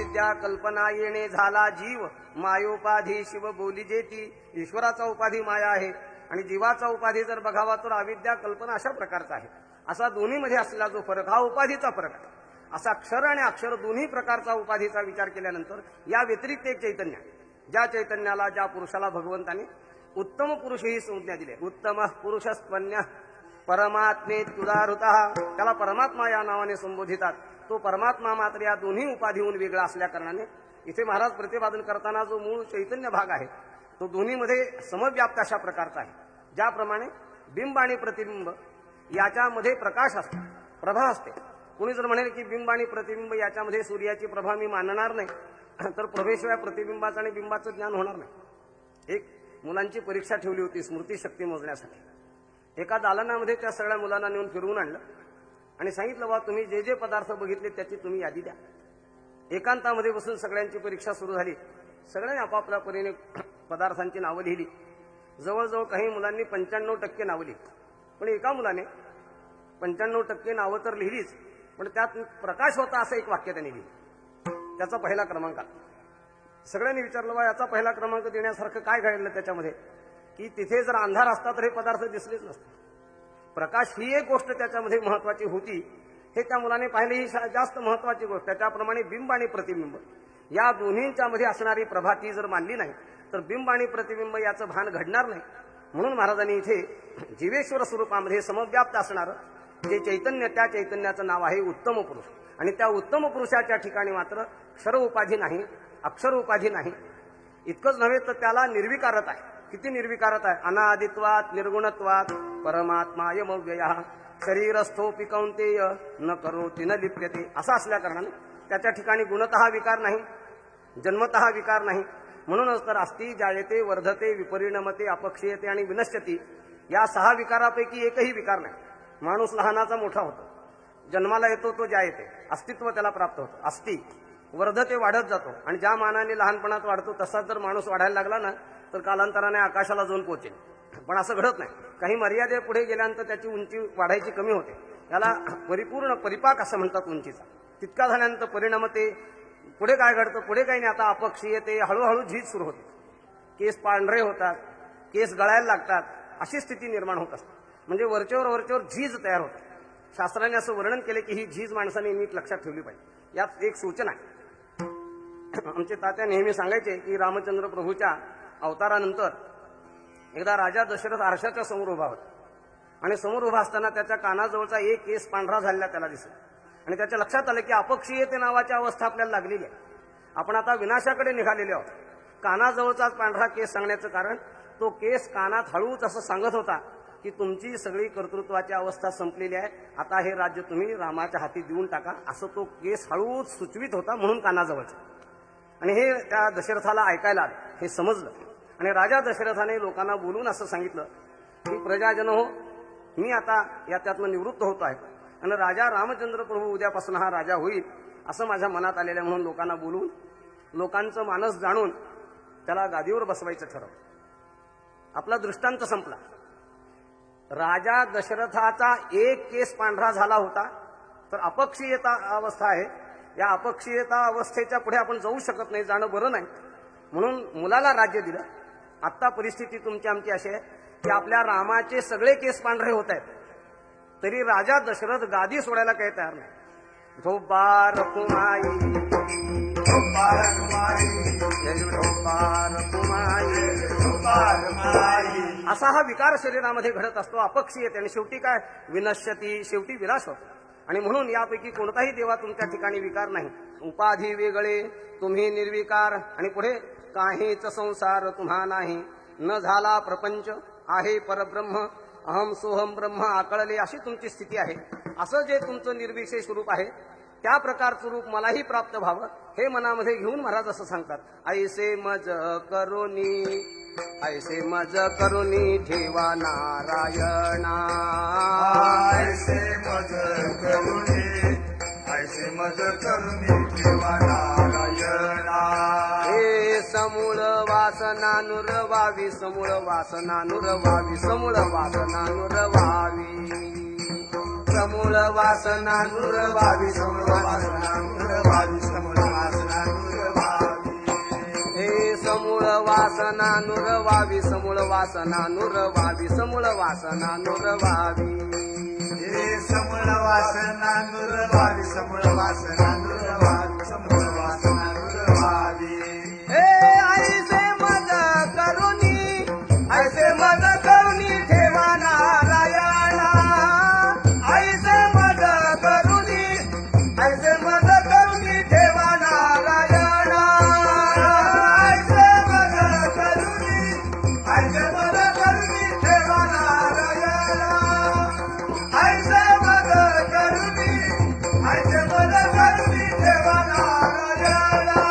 अविद्या कल्पना येणे झाला जीव मायोपाधी शिव बोली जेती. ईश्वराचा उपाधी माया आहे आणि जीवाचा उपाधी जर बघावा तर अविद्या कल्पना अशा प्रकारचा आहे. असा दोन्हीमध्ये असलेला जो फरक हा उपाधीचा फरक आहे. असा क्षर आणि अक्षर दोन्ही प्रकारचा उपाधीचा विचार केल्यानंतर या व्यतिरिक्त एक चैतन्य, ज्या चैतन्याला ज्या पुरुषाला भगवंताने उत्तम पुरुष ही संज्ञा दिली. उत्तम पुरुषस्त्वन्य परमात्मे तुदारुता, त्याला परमात्मा या नावाने संबोधितात. तो परमात्मा मात्र या दोन्ही उपाधीहून वेगळा असल्या कारणाने इथे महाराज प्रतिपादन करताना जो मूळ चैतन्य भाग आहे तो दोन्हीमध्ये समव्याप्त अशा प्रकारचा आहे. ज्याप्रमाणे बिंब आणि प्रतिबिंब याच्यामध्ये प्रकाश असतो, प्रभा असते. कोणी जर म्हणेल की बिंब आणि प्रतिबिंब याच्यामध्ये सूर्याची प्रभा मी मानणार नाही, तर प्रभेशिवाय प्रतिबिंबाचं आणि बिंबाचं ज्ञान होणार नाही. एक मुलांची परीक्षा ठेवली होती स्मृतीशक्ती मोजण्यासाठी. एका दालनामध्ये त्या सगळ्या मुलांना नेऊन फिरवून आणलं आणि सांगितलं, बा तुम्ही जे जे पदार्थ बघितले त्याची तुम्ही यादी द्या. एकांतामध्ये बसून सगळ्यांची परीक्षा सुरू झाली. सगळ्यांनी आपापल्या परीने पदार्थांची नावं लिहिली. जवळजवळ काही मुलांनी पंच्याण्णव टक्के नावं लिहिली, पण एका मुलाने पंच्याण्णव टक्के नावं तर लिहिलीच, पण त्यात प्रकाश होता असं एक वाक्य त्यांनी लिहिलं. त्याचा पहिला क्रमांक आला. सगळ्यांनी विचारलं, बा याचा पहिला क्रमांक देण्यासारखं काय घडलं त्याच्यामध्ये, की तिथे जर अंधार असता तर हे पदार्थ दिसलेच नसते. प्रकाश ही एक गोष्ट त्याच्यामध्ये महत्वाची होती हे त्या मुलाने पाहिलं. ही जास्त महत्वाची गोष्ट. त्याच्याप्रमाणे बिंब आणि प्रतिबिंब या दोन्हींच्या मध्ये असणारी प्रभा ती जर मानली नाही तर बिंब आणि प्रतिबिंब याचं भान घडणार नाही. म्हणून महाराजांनी इथे जीवेश्वर स्वरूपामध्ये समव्याप्त असणारं जे चैतन्य, त्या चैतन्याचं नाव आहे उत्तम पुरुष. आणि त्या उत्तम पुरुषाच्या ठिकाणी मात्र क्षर उपाधी नाही, अक्षर उपाधी नाही. इतकंच नव्हे तर त्याला निर्विकारत आहे. किती निर्विकारत आहे? अनादित्वात निर्गुणत्वात परमात्मायमव्यय शरीरस्थोपि कौंतेय न करोति न लिप्यते. असं असल्या कारणाने त्याच्या ठिकाणी गुणतः विकार नाही, जन्मतः विकार नाही. म्हणूनच तर अस्ति, जायते, वर्धते, विपरिणमते, अपक्षीयते आणि विनश्यती या सहा विकारापैकी एकही विकार नाही. माणूस लहानाचा मोठा होतो, जन्माला येतो तो जायते, अस्तित्व त्याला प्राप्त होतं. अस्ति वर्धते, वाढत जातो. आणि ज्या मानाने लहानपणात वाढतो तसा जर माणूस वाढायला लागला ना तर कालांतराने आकाशाला जाऊन पोहोचेल. पण असं घडत नाही. काही मर्यादे पुढे गेल्यानंतर त्याची उंची वाढायची कमी होते. याला परिपूर्ण परिपाक असं म्हणतात उंचीचा. तितका झाल्यानंतर परिणामते. पुढे काय घडतं? पुढे काही नाही. आता अपक्षीयते, हळूहळू झीज सुरू होते. केस पांढरे होतात, केस गळायला लागतात, अशी स्थिती निर्माण होत असते. म्हणजे वरच्यावर वरच्यावर झीज तयार होते. शास्त्राने असं वर्णन केले की ही झीज माणसाने नीट लक्षात ठेवली पाहिजे. यात एक सूचना आहे. आमचे तात्या नेहमी सांगायचे की रामचंद्र प्रभूच्या अवतारानंतर एकदा राजा दशरथ आरशाच्या समोर उभा होता आणि समोर उभा असताना त्याच्या कानाजवळचा एक केस पांढरा झालेला त्याला दिसला आणि त्याच्या लक्षात आलं की अपक्षीयते नावाची अवस्था आपल्याला लागलेली आहे. आपण आता विनाशाकडे निघालेले आहोत. कानाजवळचाच पांढरा केस सांगण्याचं कारण तो केस कानात हळूच असं सांगत होता की तुमची सगळी कर्तृत्वाची अवस्था संपलेली आहे, आता हे राज्य तुम्ही रामाच्या हाती देऊन टाका, असं तो केस हळूच सुचवित होता. म्हणून कानाजवळचा. आणि हे त्या दशरथाला ऐकायला आलं, हे समजलं. आणि राजा दशरथाने लोकांना बोलून असं सांगितलं की प्रजाजन हो, मी आता याच्यातनं निवृत्त होतो आहे आणि राजा रामचंद्र प्रभू उद्यापासून हा राजा होईल असं माझ्या मनात आलेलं. म्हणून लोकांना बोलून लोकांचं मानस जाणून त्याला गादीवर बसवायचं ठरवलं. आपला दृष्टांत संपला. राजा दशरथाचा एक केस पांढरा झाला होता तर अपक्षीयता अवस्था आहे. या अपक्षीयता अवस्थेच्या पुढे आपण जाऊ शकत नाही, जाणं बरं नाही. म्हणून मुलाला राज्य दिलं. आत्ता परिस्थिती तुमची आमची अशी आहे की आपल्या रामाचे सगळे केस पांढरे होत आहेत तरी राजा दशरथ गादी सोडायला काही तयार नाही. धोबार कुमाई, धोबार कुमाई, धोबार कुमाई, धोबार कुमाई असा हा विकार शरीरामध्ये घडत असतो. अपक्षीयते आणि शेवटी काय विनश्यती, शेवटी विनाश होतो. आणि म्हणून यापैकी कोणताही देवा तुमच्या ठिकाणी विकार नाही. उपाधी वेगळे, तुम्ही निर्विकार. आणि पुढे काहीच संसार तुम्हा नाही, न झाला प्रपंच, आहे परब्रह्म, अहम सोहम ब्रह्म आकळले, अशी तुमची स्थिती आहे. असं जे तुमचं निर्विशेष स्वरूप आहे त्या प्रकारचं रूप मलाही प्राप्त व्हावं हे मनामध्ये घेऊन महाराज असं सांगतात. ऐसे मज करुनी, ऐसे मज करुनी ठेवा नारायणा, ऐसे मज करुनी, ऐसे मज करुनी ठेवा नारायणा. हे समूळ वासना नुरवावी, समूळ वासना नुरवावी, समूळ वासना नुरवावी, समूळ वासना नुरवावी, समूळ वासना नुरवावी, समूळ वासना समूळ वासना नुरवावी समूळ वासना नुरवावी समूळ वासना नुरवावी हे समूळ वासना नुरवावी समूळ वासना नुरवावी समूळ वासना नुरवावी हे ऐसे मज करुणी ऐसे मज करुणी ठेवा नारायणा ऐसे मज करुणी ऐसे मज करुणी ठेवा नारायणा ऐसे मज करुणी ऐसे मज करुणी ठेवा नारायणा ऐसे मज करुणी ऐसे मज करुणी ठेवा नारायणा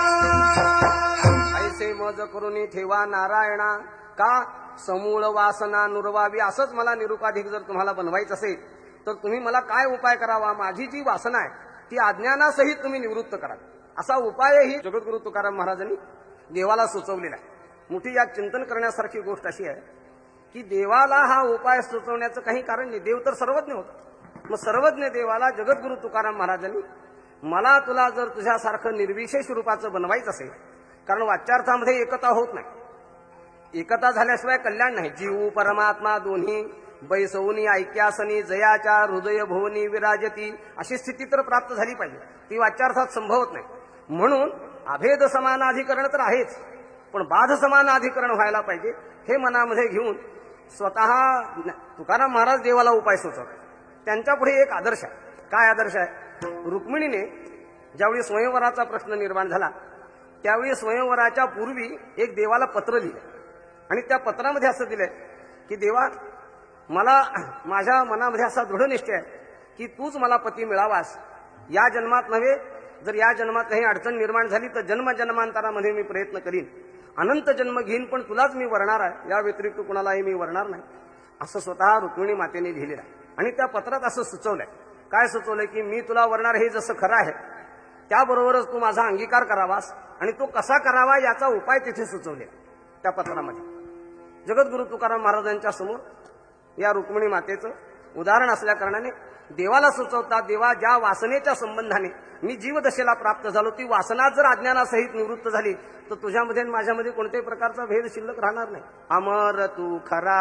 ऐसे मज करुणी ठेवा नारायणा का समूळ वासना नुरवावी असंच मला निरुपाधिक जर तुम्हाला बनवायचं असेल तर तुम्ही मला काय उपाय करावा माझी जी वासना आहे ती अज्ञानासहित तुम्ही निवृत्त करा असा उपायही जगद्गुरु तुकाराम महाराजांनी देवाला सुचवलेला आहे। मोठी यात चिंतन करण्यासारखी गोष्ट अशी आहे की देवाला हा उपाय सुचवण्याचं काही कारण नाही, देव तर सर्वज्ञ होता। मग सर्वज्ञ देवाला जगद्गुरु तुकाराम महाराजांनी मला तुला जर तुझ्यासारखं निर्विशेष रूपाचं बनवायचं असेल, कारण वाच्यार्थामध्ये एकता होत नाही, एकता झाल्याशिवाय कल्याण नाही। जीव परमात्मा दोन्ही बैसवनी ऐक्यासनी जयाच्या हृदय भुवनी विराजती अशी स्थिती तर प्राप्त झाली पाहिजे, ती वाच्यार्थात संभवत नाही। म्हणून अभेद समानाधिकरण तर आहेच, पण बाध समानाधिकरण व्हायला पाहिजे हे मनामध्ये घेऊन स्वतः तुकाराम महाराज देवाला उपाय सुचवतात। त्यांच्या पुढे एक आदर्श आहे। काय आदर्श आहे? रुक्मिणीने ज्यावेळी स्वयंवराचा प्रश्न निर्माण झाला त्यावेळी स्वयंवराच्या पूर्वी एक देवाला पत्र लिहिलं आणि त्या पत्रामध्ये असं दिलंय की देवा मला माझ्या मनामध्ये असा दृढ निश्चय आहे की तूच मला पती मिळावास, या जन्मात नव्हे, जर या जन्मात काही अडचण निर्माण झाली तर जन्म जन्मांतरामध्ये मी प्रयत्न करीन, अनंत जन्म घेईन पण तुलाच मी वरणार आहे, या व्यतिरिक्त कुणालाही मी वरणार नाही, असं स्वतः रुक्मिणी मातेने लिहिलेलं आहे। आणि त्या पत्रात असं सुचवलंय, काय सुचवलंय की मी तुला वरणार हे जसं खरं आहे त्याबरोबरच तू माझा अंगीकार करावास आणि तो कसा करावा याचा उपाय तिथे सुचवले त्या पत्रामध्ये। जगद्गुरु तुकाराम महाराजांच्या समोर या रुक्मिणी मातेचं उदाहरण असल्या कारणाने देवाला सुचवतात, देवा ज्या वासनेच्या संबंधाने मी जीवदशेला प्राप्त झालो ती वासना जर अज्ञानासहित निवृत्त झाली तर तुझ्यामध्ये आणि माझ्यामध्ये कोणत्याही प्रकारचा भेद शिल्लक राहणार नाही। अमर तू खरा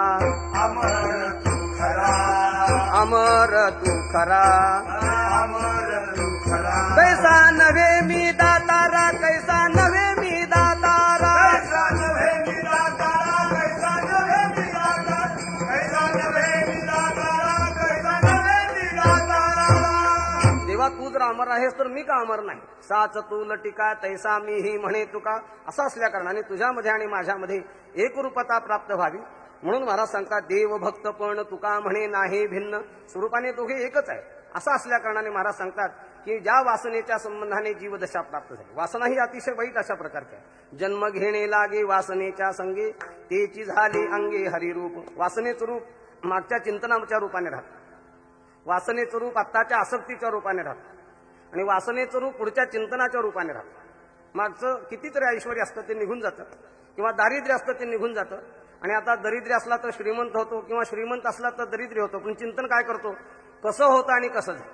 अमर तू खरा अमर तू खरा अमर तू खरा कैसा नव्हे मी दातारा कैसा नव्हे मी दातारा कैसा नव्हे मी दातारा कैसा नव्हे मी दातारा कैसा नव्हे मी दातारा कैसा नव्हे मी दातारा देवा तू जर अमर आहेस तर मी का अमर नाही, साच तू लटिका तैसा मी ही म्हणे तुका, असं असल्या कारणाने तुझ्यामध्ये आणि माझ्यामध्ये एकरूपता प्राप्त व्हावी म्हणून महाराज सांगतात देव भक्त पण तुका म्हणे नाही भिन्न, स्वरूपाने दोघे एकच आहे। असं असल्या कारणाने महाराज सांगतात की ज्या वासनेच्या संबंधाने जीवदशा प्राप्त झाली, वासना ही अतिशय वाईट अशा प्रकारची आहे। जन्म घेणे लागे वासनेच्या संगे तेची झाले अंगे हरिरूप, वासनेचं रूप मागच्या चिंतनाच्या रूपाने राहतं, वासनेचं रूप आत्ताच्या आसक्तीच्या रूपाने राहतं आणि वासनेचं रूप पुढच्या चिंतनाच्या रूपाने राहतं। मागचं कितीतरी ऐश्वर्य असतं ते निघून जातं किंवा दारिद्र्य असतं ते निघून जातं आणि आता दरिद्र्य असला तर श्रीमंत होतो किंवा श्रीमंत असला तर दरिद्र्य होतो, पण चिंतन काय करतो कसं होतं आणि कसं झालं,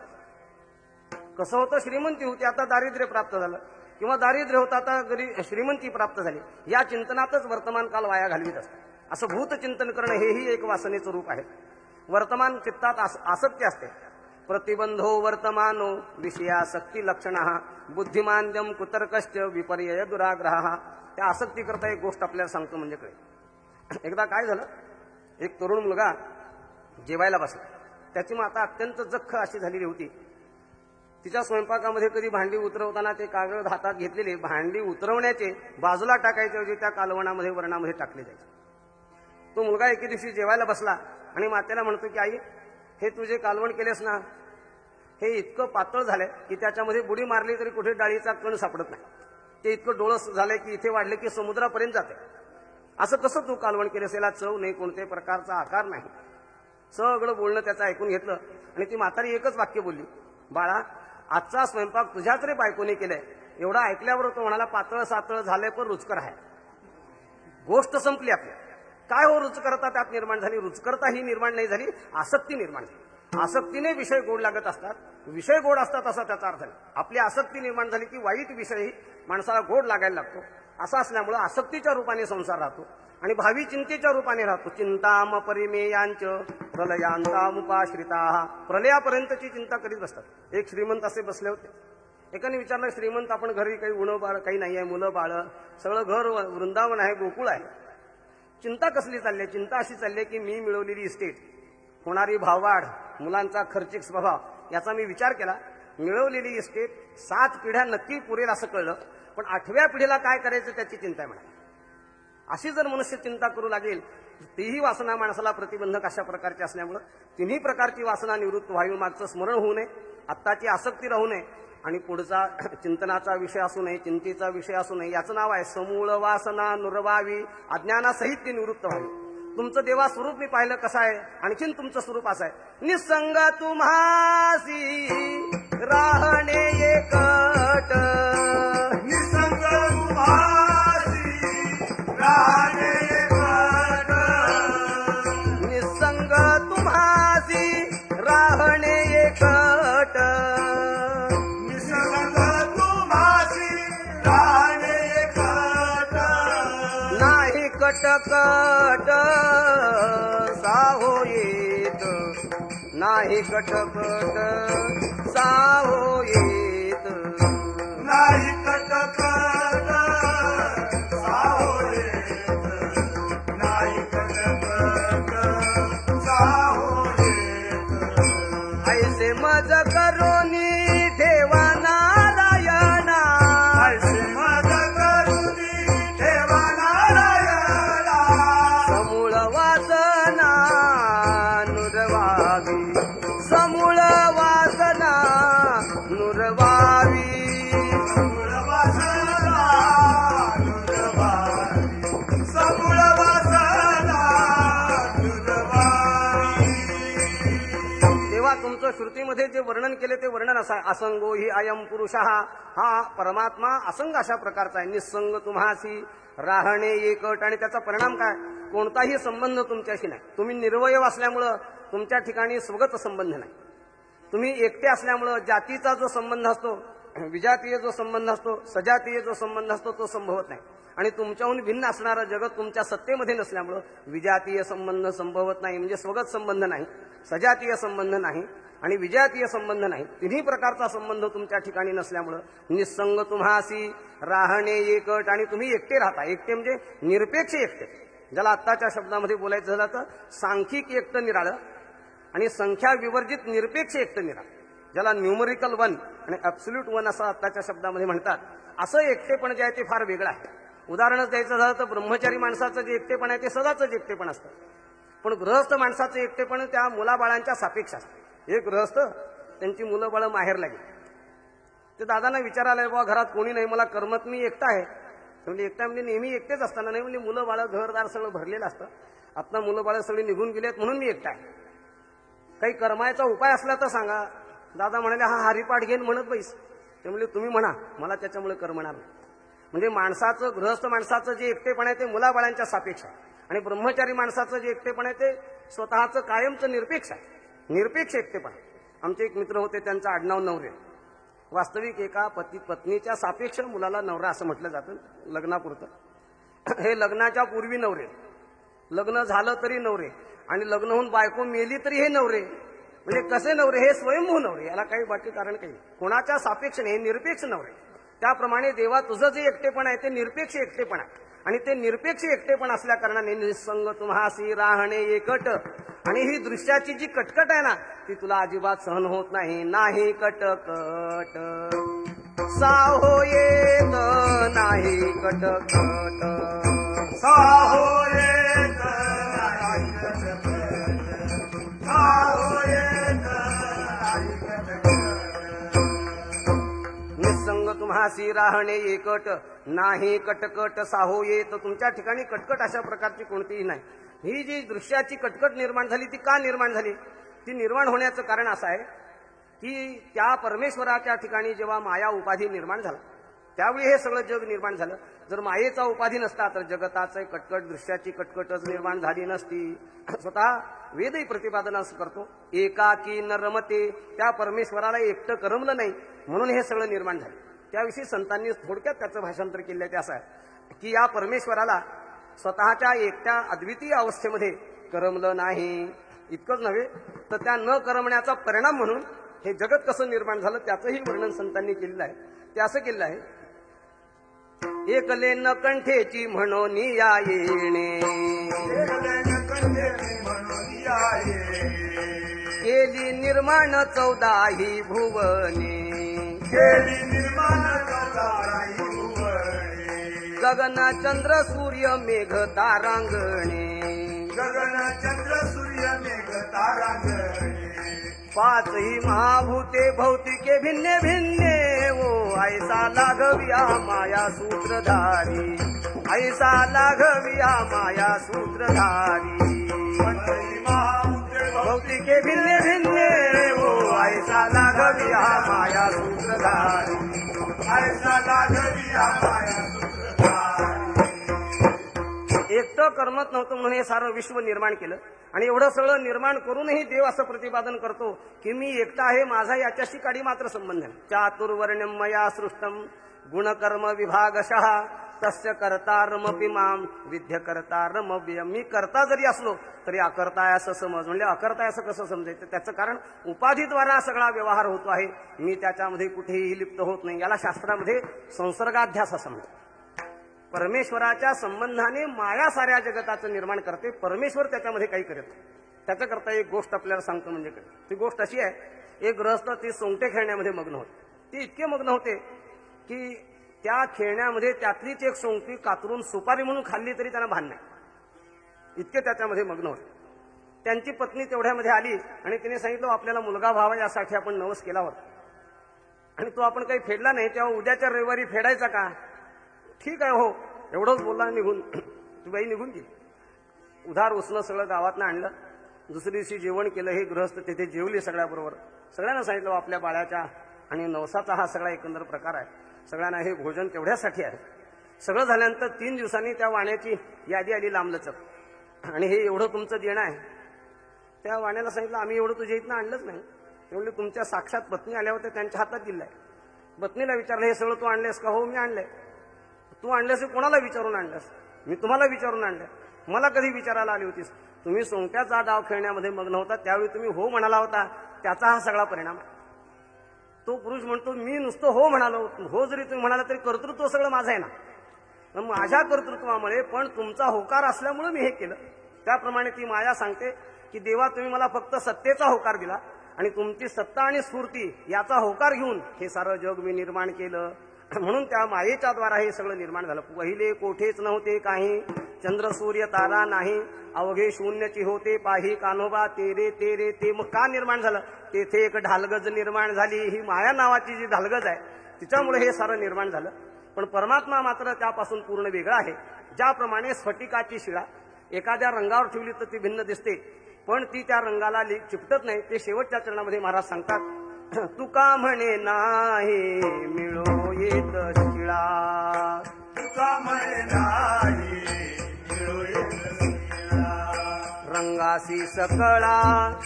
कसं होतं श्रीमंती होती आता दारिद्र्य प्राप्त झालं किंवा दारिद्र्य होतं आता गरी श्रीमंती प्राप्त झाली, या चिंतनातच वर्तमान काल वाया घालवीत असतं। असं भूत चिंतन करणं हेही एक वासनेचं रूप आहे। वर्तमान चित्तात आसक्ती असते, प्रतिबंधो वर्तमानो विषयासक्ती लक्षण बुद्धिमांद्यम कुतर्कश्च विपर्यय दुराग्रह, त्या आसक्ती करता एक गोष्ट आपल्याला सांगतो म्हणजे कळेल। एकदा काय झालं, एक तरुण मुलगा जेवायला बसला, त्याची माता अत्यंत जख्ख अशी झालेली होती, तिच्या स्वयंपाकामध्ये कधी भांडी उतरवताना ते कागद हातात घेतलेले भांडी उतरवण्याचे बाजूला टाकायचे ऐवजी त्या कालवणामध्ये वर्णामध्ये टाकले जायचे। तो मुलगा एके दिवशी जेवायला बसला आणि मातेला म्हणतो की आई हे तुझे कालवण केलेस ना हे इतकं पातळ झालंय की त्याच्यामध्ये बुडी मारली तरी कुठे डाळीचा कण सापडत नाही, ते इतकं डोळस झालंय की इथे वाढले की समुद्रापर्यंत जाते, असं कसं तू कालवण केलेस, याला चव नाही कोणत्याही प्रकारचा आकार नाही। सगळं बोलणं त्याचं ऐकून घेतलं आणि ती म्हातारी एकच वाक्य बोलली, बाळा आजचा स्वयंपाक तुझ्याच रे बायकोने केलाय। एवढा ऐकल्यावर तो म्हणाला पातळ सातळ झालंय पण रुचकर आहे, गोष्ट संपली आपली। काय हो रुचकरता त्यात निर्माण झाली, रुचकरता ही निर्माण नाही झाली, आसक्ती निर्माण झाली। आसक्तीने विषय गोड लागत असतात, विषय गोड असतात असा त्याचा अर्थ नाही। आपली आसक्ती निर्माण झाली की वाईट विषयही माणसाला गोड लागायला लागतो असं असल्यामुळं आसक्तीच्या रूपाने संसार राहतो आणि भावी चिंतेच्या रूपाने राहतो. चिंताम परिमेयांच प्रलयांतामुपाश्रिता, प्रलयापर्यंतची चिंता करीत बसतात. एक श्रीमंत असे बसले होते. एकाने विचारलं, श्रीमंत आपण घरी काही उणं बाळ काही नाही आहे, मुलं बाळ सगळं घर वृंदावन आहे, गोकुळ आहे, चिंता कसली चालली आहे? चिंता अशी चालली आहे की मी मिळवलेली इस्टेट, होणारी भाववाढ, मुलांचा खर्चिक स्वभाव याचा मी विचार केला. मिळवलेली इस्टेट सात पिढ्या नक्की पुरेल असं कळलं, पण आठव्या पिढीला काय करायचं त्याची चिंता आहे म्हणा. अशी जर मनुष्य चिंता करू लागेल, तीही वासना माणसाला प्रतिबंधक अशा प्रकारची असल्यामुळं तिन्ही प्रकारची वासना निवृत्त व्हावी, मागचं स्मरण होऊ नये, आत्ताची आसक्ती राहू नये आणि पुढचा चिंतनाचा विषय असू नये, चिंतेचा विषय असू नये. याचं नाव आहे समूळ वासना नुरवावी, अज्ञानासहित ती निवृत्त व्हावी. तुमचं देवा स्वरूप मी पाहिलं कसं आहे, आणखीन तुमचं स्वरूप असं आहे, निसंग तुम्हासी राहणे एकट, निसंग तुम्हासी राहणे एकट, निसंग तुम्हासी राहणे एकट, निसंग तुम्हासी राहणे एकट, नाही कटकट साहो येत, नाही कटकट साहो येत, नाही कटकट साहो येत, नाही कटकट साहो येत, ऐसे मज करोनी ठेवा नारायणा, ऐसे मज करुणी ठेवा नारायणा, समूळ वासना नुरवावी, समूळ वासना नुरवावी, समूळ वासना नुरवावी, समूळ वासना नुरवावी. तेव्हा तुमचं श्रुतीमध्ये जे वर्णन केले ते वर्णन असं आहे, असंगो ही अयम पुरुषः, हा परमात्मा असंग अशा प्रकारचा आहे. निसंग तुम्हासी राहणे एकट, आणि त्याचा परिणाम काय? कोणताही संबंध तुमच्याशी नाही. तुम्ही निर्वयव असल्यामुळं तुमच्या ठिकाणी स्वगत संबंध नाही. तुम्ही एकटे असल्यामुळं जातीचा जो संबंध असतो, विजातीय जो संबंध असतो, सजातीय जो संबंध असतो तो संभवत नाही. आणि तुमच्याहून भिन्न असणारं जगत तुमच्या सत्तेमध्ये नसल्यामुळं विजातीय संबंध संभवत नाही. म्हणजे स्वगत संबंध नाही, सजातीय संबंध नाही आणि विजातीय संबंध नाही. तिन्ही प्रकारचा संबंध तुमच्या ठिकाणी नसल्यामुळं निसंग तुम्हासी राहणे एकट, आणि तुम्ही एकटे राहता. एकटे म्हणजे निरपेक्ष एकटे, ज्याला आत्ताच्या शब्दामध्ये बोलायचं झालं तर सांख्यिक एकटं निराळं आणि संख्या विवर्जित निरपेक्ष एकटं निराळं, ज्याला न्यूमरिकल वन आणि ॲब्सोल्यूट वन असं आत्ताच्या शब्दामध्ये म्हणतात. असं एकटेपण जे आहे ते फार वेगळं आहे. उदाहरणच द्यायचं झालं तर ब्रह्मचारी माणसाचं जे एकटेपण आहे ते सदाचंच एकटेपण असतं, पण गृहस्थ माणसाचं एकटेपण त्या मुलाबाळांच्या सापेक्ष असतं. एक गृहस्थ त्यांची मुलं बाळं माहेरला गेली, ते दादांना विचारायला, बाबा घरात कोणी नाही, मला करमत, मी एकटा आहे. म्हणजे एकटा म्हणजे नेहमी एकटेच असताना नाही, म्हणजे मुलं बाळं घरदार सगळं भरलेलं असतं, आता मुलं बाळं सगळी निघून गेलेत म्हणून मी एकटा आहे. काही करमायचा उपाय असला तर सांगा. दादा म्हणाले, हा हरिपाठ घेऊन म्हणत बैस. ते म्हणजे तुम्ही म्हणा, मला त्याच्यामुळे करमणार नाही. म्हणजे माणसाचं, गृहस्थ माणसाचं जे एकटेपण आहे ते मुलाबाळांच्या सापेक्ष आहे, आणि ब्रह्मचारी माणसाचं जे एकटेपण आहे ते स्वतःचं कायमचं निरपेक्ष आहे, निरपेक्ष एकटेपण. आमचे एक मित्र होते, त्यांचं आडनाव नवरे. वास्तविक एका पती पत्नीच्या सापेक्ष मुलाला नवरा असं म्हटलं जातं लग्नापुरतं. हे लग्नाच्या पूर्वी नवरे, लग्न झालं तरी नवरे, आणि लग्न होऊन बायको मेली तरी हे नवरे. म्हणजे कसे नवरे? हे स्वयंभू नवरे, याला काही बाकी कारण काही नाही, कोणाच्या सापेक्ष नाही, हे निरपेक्ष नवरे. त्याप्रमाणे देवा तुझं जे एकटेपण आहे ते निरपेक्ष एकटेपण आहे, आणि ते निरपेक्ष एकटेपण असल्या कारणाने निसंग तुम्हासी राहणे एकट, आणि ही दृश्याची जी कटकट आहे ना ती तुला अजिबात सहन होत नाही. नाही कटकट साहो येत, नाही कटकट साहो येत, नाही कटकट साहो येत, नाही कटकट. निसंग तुम्हासी राहणे एकट, नाही कटकट साहो येत. तुमच्या ठिकाणी कटकट अशा प्रकारची कोणतीही नाही. ही जी दृश्याची कटकट निर्माण झाली ती का निर्माण झाली? ती निर्माण होण्याचं कारण असं आहे की त्या परमेश्वराच्या ठिकाणी जेव्हा माया उपाधी निर्माण झाला त्यावेळी हे सगळं जग निर्माण झालं. जर मायेचा उपाधी नसता तर जगताचं कटकट, दृश्याची कटकटच निर्माण झाली नसती. स्वतः वेदही प्रतिपादन असं करतो, एकाकी न रमते, त्या परमेश्वराला एकटं करमलं नाही म्हणून हे सगळं निर्माण झालं. त्याविषयी संतांनी थोडक्यात त्याचं भाषांतर केलं ते असं आहे, की या परमेश्वराला स्वतःच्या एकट्या अद्वितीय अवस्थेमध्ये करमलं नाही. इतकंच नव्हे तर त्या न करमण्याचा परिणाम म्हणून हे जगत कसं निर्माण झालं त्याचंही वर्णन संतांनी केलेलं आहे. ते असं केलेलं आहे, एकले न कंठेची म्हणून या येणे, केली निर्माण चौदाही भुवने, केली निर्माण चौदाही भुवने, गगन चंद्र सूर्य मेघ तारांगणे, गगन चंद्र सूर्य मेघ तारांगणे, पाचही महाभूते भौतिके भिन्ने भिन्ने, ओ ऐसा लाघविया माया सूत्रधारी, ऐसा लाघविया माया सूत्रधारी, पंचही महाभूते भौतिके भिन्ने भिन्ने, ओ ऐसा लाघविया माया सूत्रधारी, ऐसा लाघविया माया सूत्रधारी. एकटं करमत नव्हतं म्हणून हे सारं विश्व निर्माण केलं. आणि एवढं सगळं निर्माण करूनही देव असं प्रतिपादन करतो की मी एकटा आहे, माझा याच्याशी काडी मात्र संबंध नाही. चातुर्वर्ण्यम मया सृष्टम गुणकर्म विभागशः तस्य कर्तारमपि माम विद्य कर्तारमव्य. मी करता जरी असलो तरी अकर्ता आहे असं समज. म्हणजे अकर्ता आहे असं कसं समजायचं? त्याचं कारण उपाधीद्वारा सगळा व्यवहार होतो आहे, मी त्याच्यामध्ये कुठेही लिप्त होत नाही. याला शास्त्रामध्ये संसर्गाध्यास असं म्हणतात. परमेश्वराच्या संबंधाने माया साऱ्या जगताचं निर्माण करते, परमेश्वर त्याच्यामध्ये काही करत नाही. त्याच्याकरता एक गोष्ट आपल्याला सांगतो. म्हणजे ती गोष्ट अशी आहे, एक गृहस्थ ती सोंगटे खेळण्यामध्ये मग्न होते. ती इतके मग्न होते की त्या खेळण्यामध्ये त्यातलीच एक सोंगटी कातरून सुपारी म्हणून खाल्ली तरी त्यांना भान नाही, इतके त्याच्यामध्ये मग्न होते. त्यांची पत्नी तेवढ्यामध्ये आली आणि तिने सांगितलं, आपल्याला मुलगा व्हावा यासाठी आपण नवस केला होता आणि तो आपण काही फेडला नाही, तेव्हा उद्याच्या रविवारी फेडायचा का? ठीक आहे हो, एवढंच बोलला. निघून ती बाई निघून गेली. उधार उसणं सगळं गावातनं आणलं. दुसऱ्या दिवशी जेवण केलं. हे गृहस्थ तिथे जेवले सगळ्याबरोबर. सगळ्यांना सांगितलं आपल्या बाळाच्या आणि नवसाचा हा सगळा एकंदर प्रकार आहे, सगळ्यांना हे भोजन तेवढ्यासाठी आहे. सगळं झाल्यानंतर तीन दिवसांनी त्या वाण्याची यादी आली लांबलचक, आणि हे एवढं तुमचं देणं आहे. त्या वाण्याला सांगितलं, आम्ही एवढं तुझ्या इथनं आणलंच नाही. ते म्हणले, तुमच्या साक्षात पत्नी आल्या होत्या त्यांच्या हातात दिलंय. पत्नीला विचारलं, हे सगळं तू आणलेस का? हो मी आणलंय. तू आणल्यास कोणाला विचारून आणल्यास? मी तुम्हाला विचारून आणलं. मला कधी विचारायला आली होतीस? तुम्ही सोंगट्याचा डाव खेळण्यामध्ये मग्न होता, त्यावेळी तुम्ही हो म्हणाला होता, त्याचा हा सगळा परिणाम. तो पुरुष म्हणतो, मी नुसतं हो म्हणालो. हो जरी तुम्ही म्हणाला तरी कर्तृत्व सगळं माझं आहे ना, माझ्या कर्तृत्वामुळे, पण तुमचा होकार असल्यामुळे मी हे केलं. त्याप्रमाणे ती माया सांगते की देवा, तुम्ही मला फक्त सत्तेचा होकार दिला आणि तुमची सत्ता आणि स्फूर्ती याचा होकार घेऊन हे सारं जग मी निर्माण केलं. म्हणून त्या मायेच्या द्वारा हे सगळं निर्माण झालं. पहिले कोठेच नव्हते काही, चंद्र सूर्य तारा नाही, अवघे शून्यची होते पाही कान्होबा तेरे तेरे. ते मग का निर्माण झालं? तेथे एक ढालगज निर्माण झाली. ही माया नावाची जी ढालगज आहे तिच्यामुळे हे सारं निर्माण झालं. पण परमात्मा मात्र त्यापासून पूर्ण वेगळा आहे. ज्याप्रमाणे स्फटिकाची शिळा एखाद्या रंगावर ठेवली तर ती भिन्न दिसते, पण ती त्या रंगाला चिपटत नाही. ते शेवटच्या चरणामध्ये महाराज सांगतात, तुका म्हणे नाही मिळो येत शिळा, तुका म्हणे नाही मिळो येत शिळा, रंगासी सकळा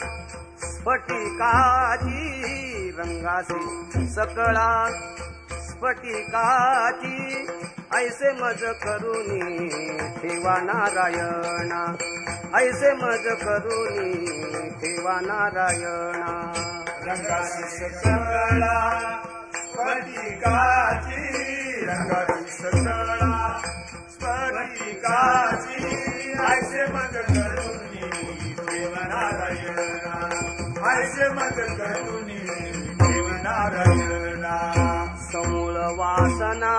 स्फटिकाची, रंगासी सकळा स्फटिकाची, ऐसे मज करुनी ठेवा नारायणा, ऐसे मज करुनी ठेवा नारायणा. रंगाची सकळा स्फटिकाची, रंगाची सकळा स्फटिकाची, ऐसे मज करुनी देव नारायणा, ऐसे मज करुनी देव नारायणा. समूळ वासना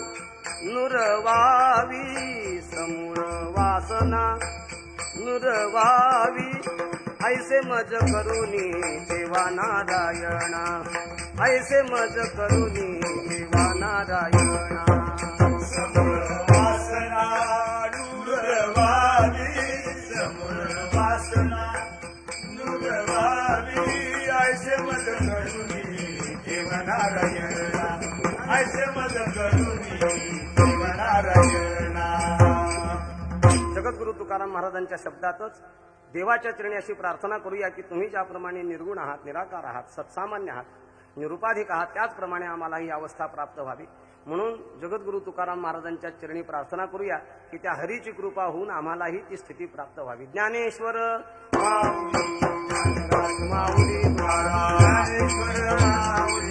नुरवावी, समूळ वासना नुरवावी, ऐसे मज करुनी देवा नारायणा, ऐसे मज करुनी देवा नारायणा. समूळ वासना नुरवावी, समूळ वासना नुरवावी, ऐसे मज करुनी देव नारायणा, ऐसे मज करुनी देव नारायणा. जगद्गुरु तुकाराम महाराजांच्या शब्दातच देवाच्या चरणी अशी प्रार्थना करूया की तुम्ही ज्याप्रमाणे निर्गुण आहात, निराकार आहात, सत्सामान्य आहात, निरुपाधिक आहात, त्याचप्रमाणे आम्हाला ही अवस्था प्राप्त व्हावी. म्हणून जगद्गुरु तुकाराम महाराजांच्या चरणी प्रार्थना करूया की त्या हरीची कृपा होऊन आम्हालाही ती स्थिती प्राप्त व्हावी. ज्ञानेश्वर माऊली, माऊली, माऊली, ज्ञानेश्वर माऊली.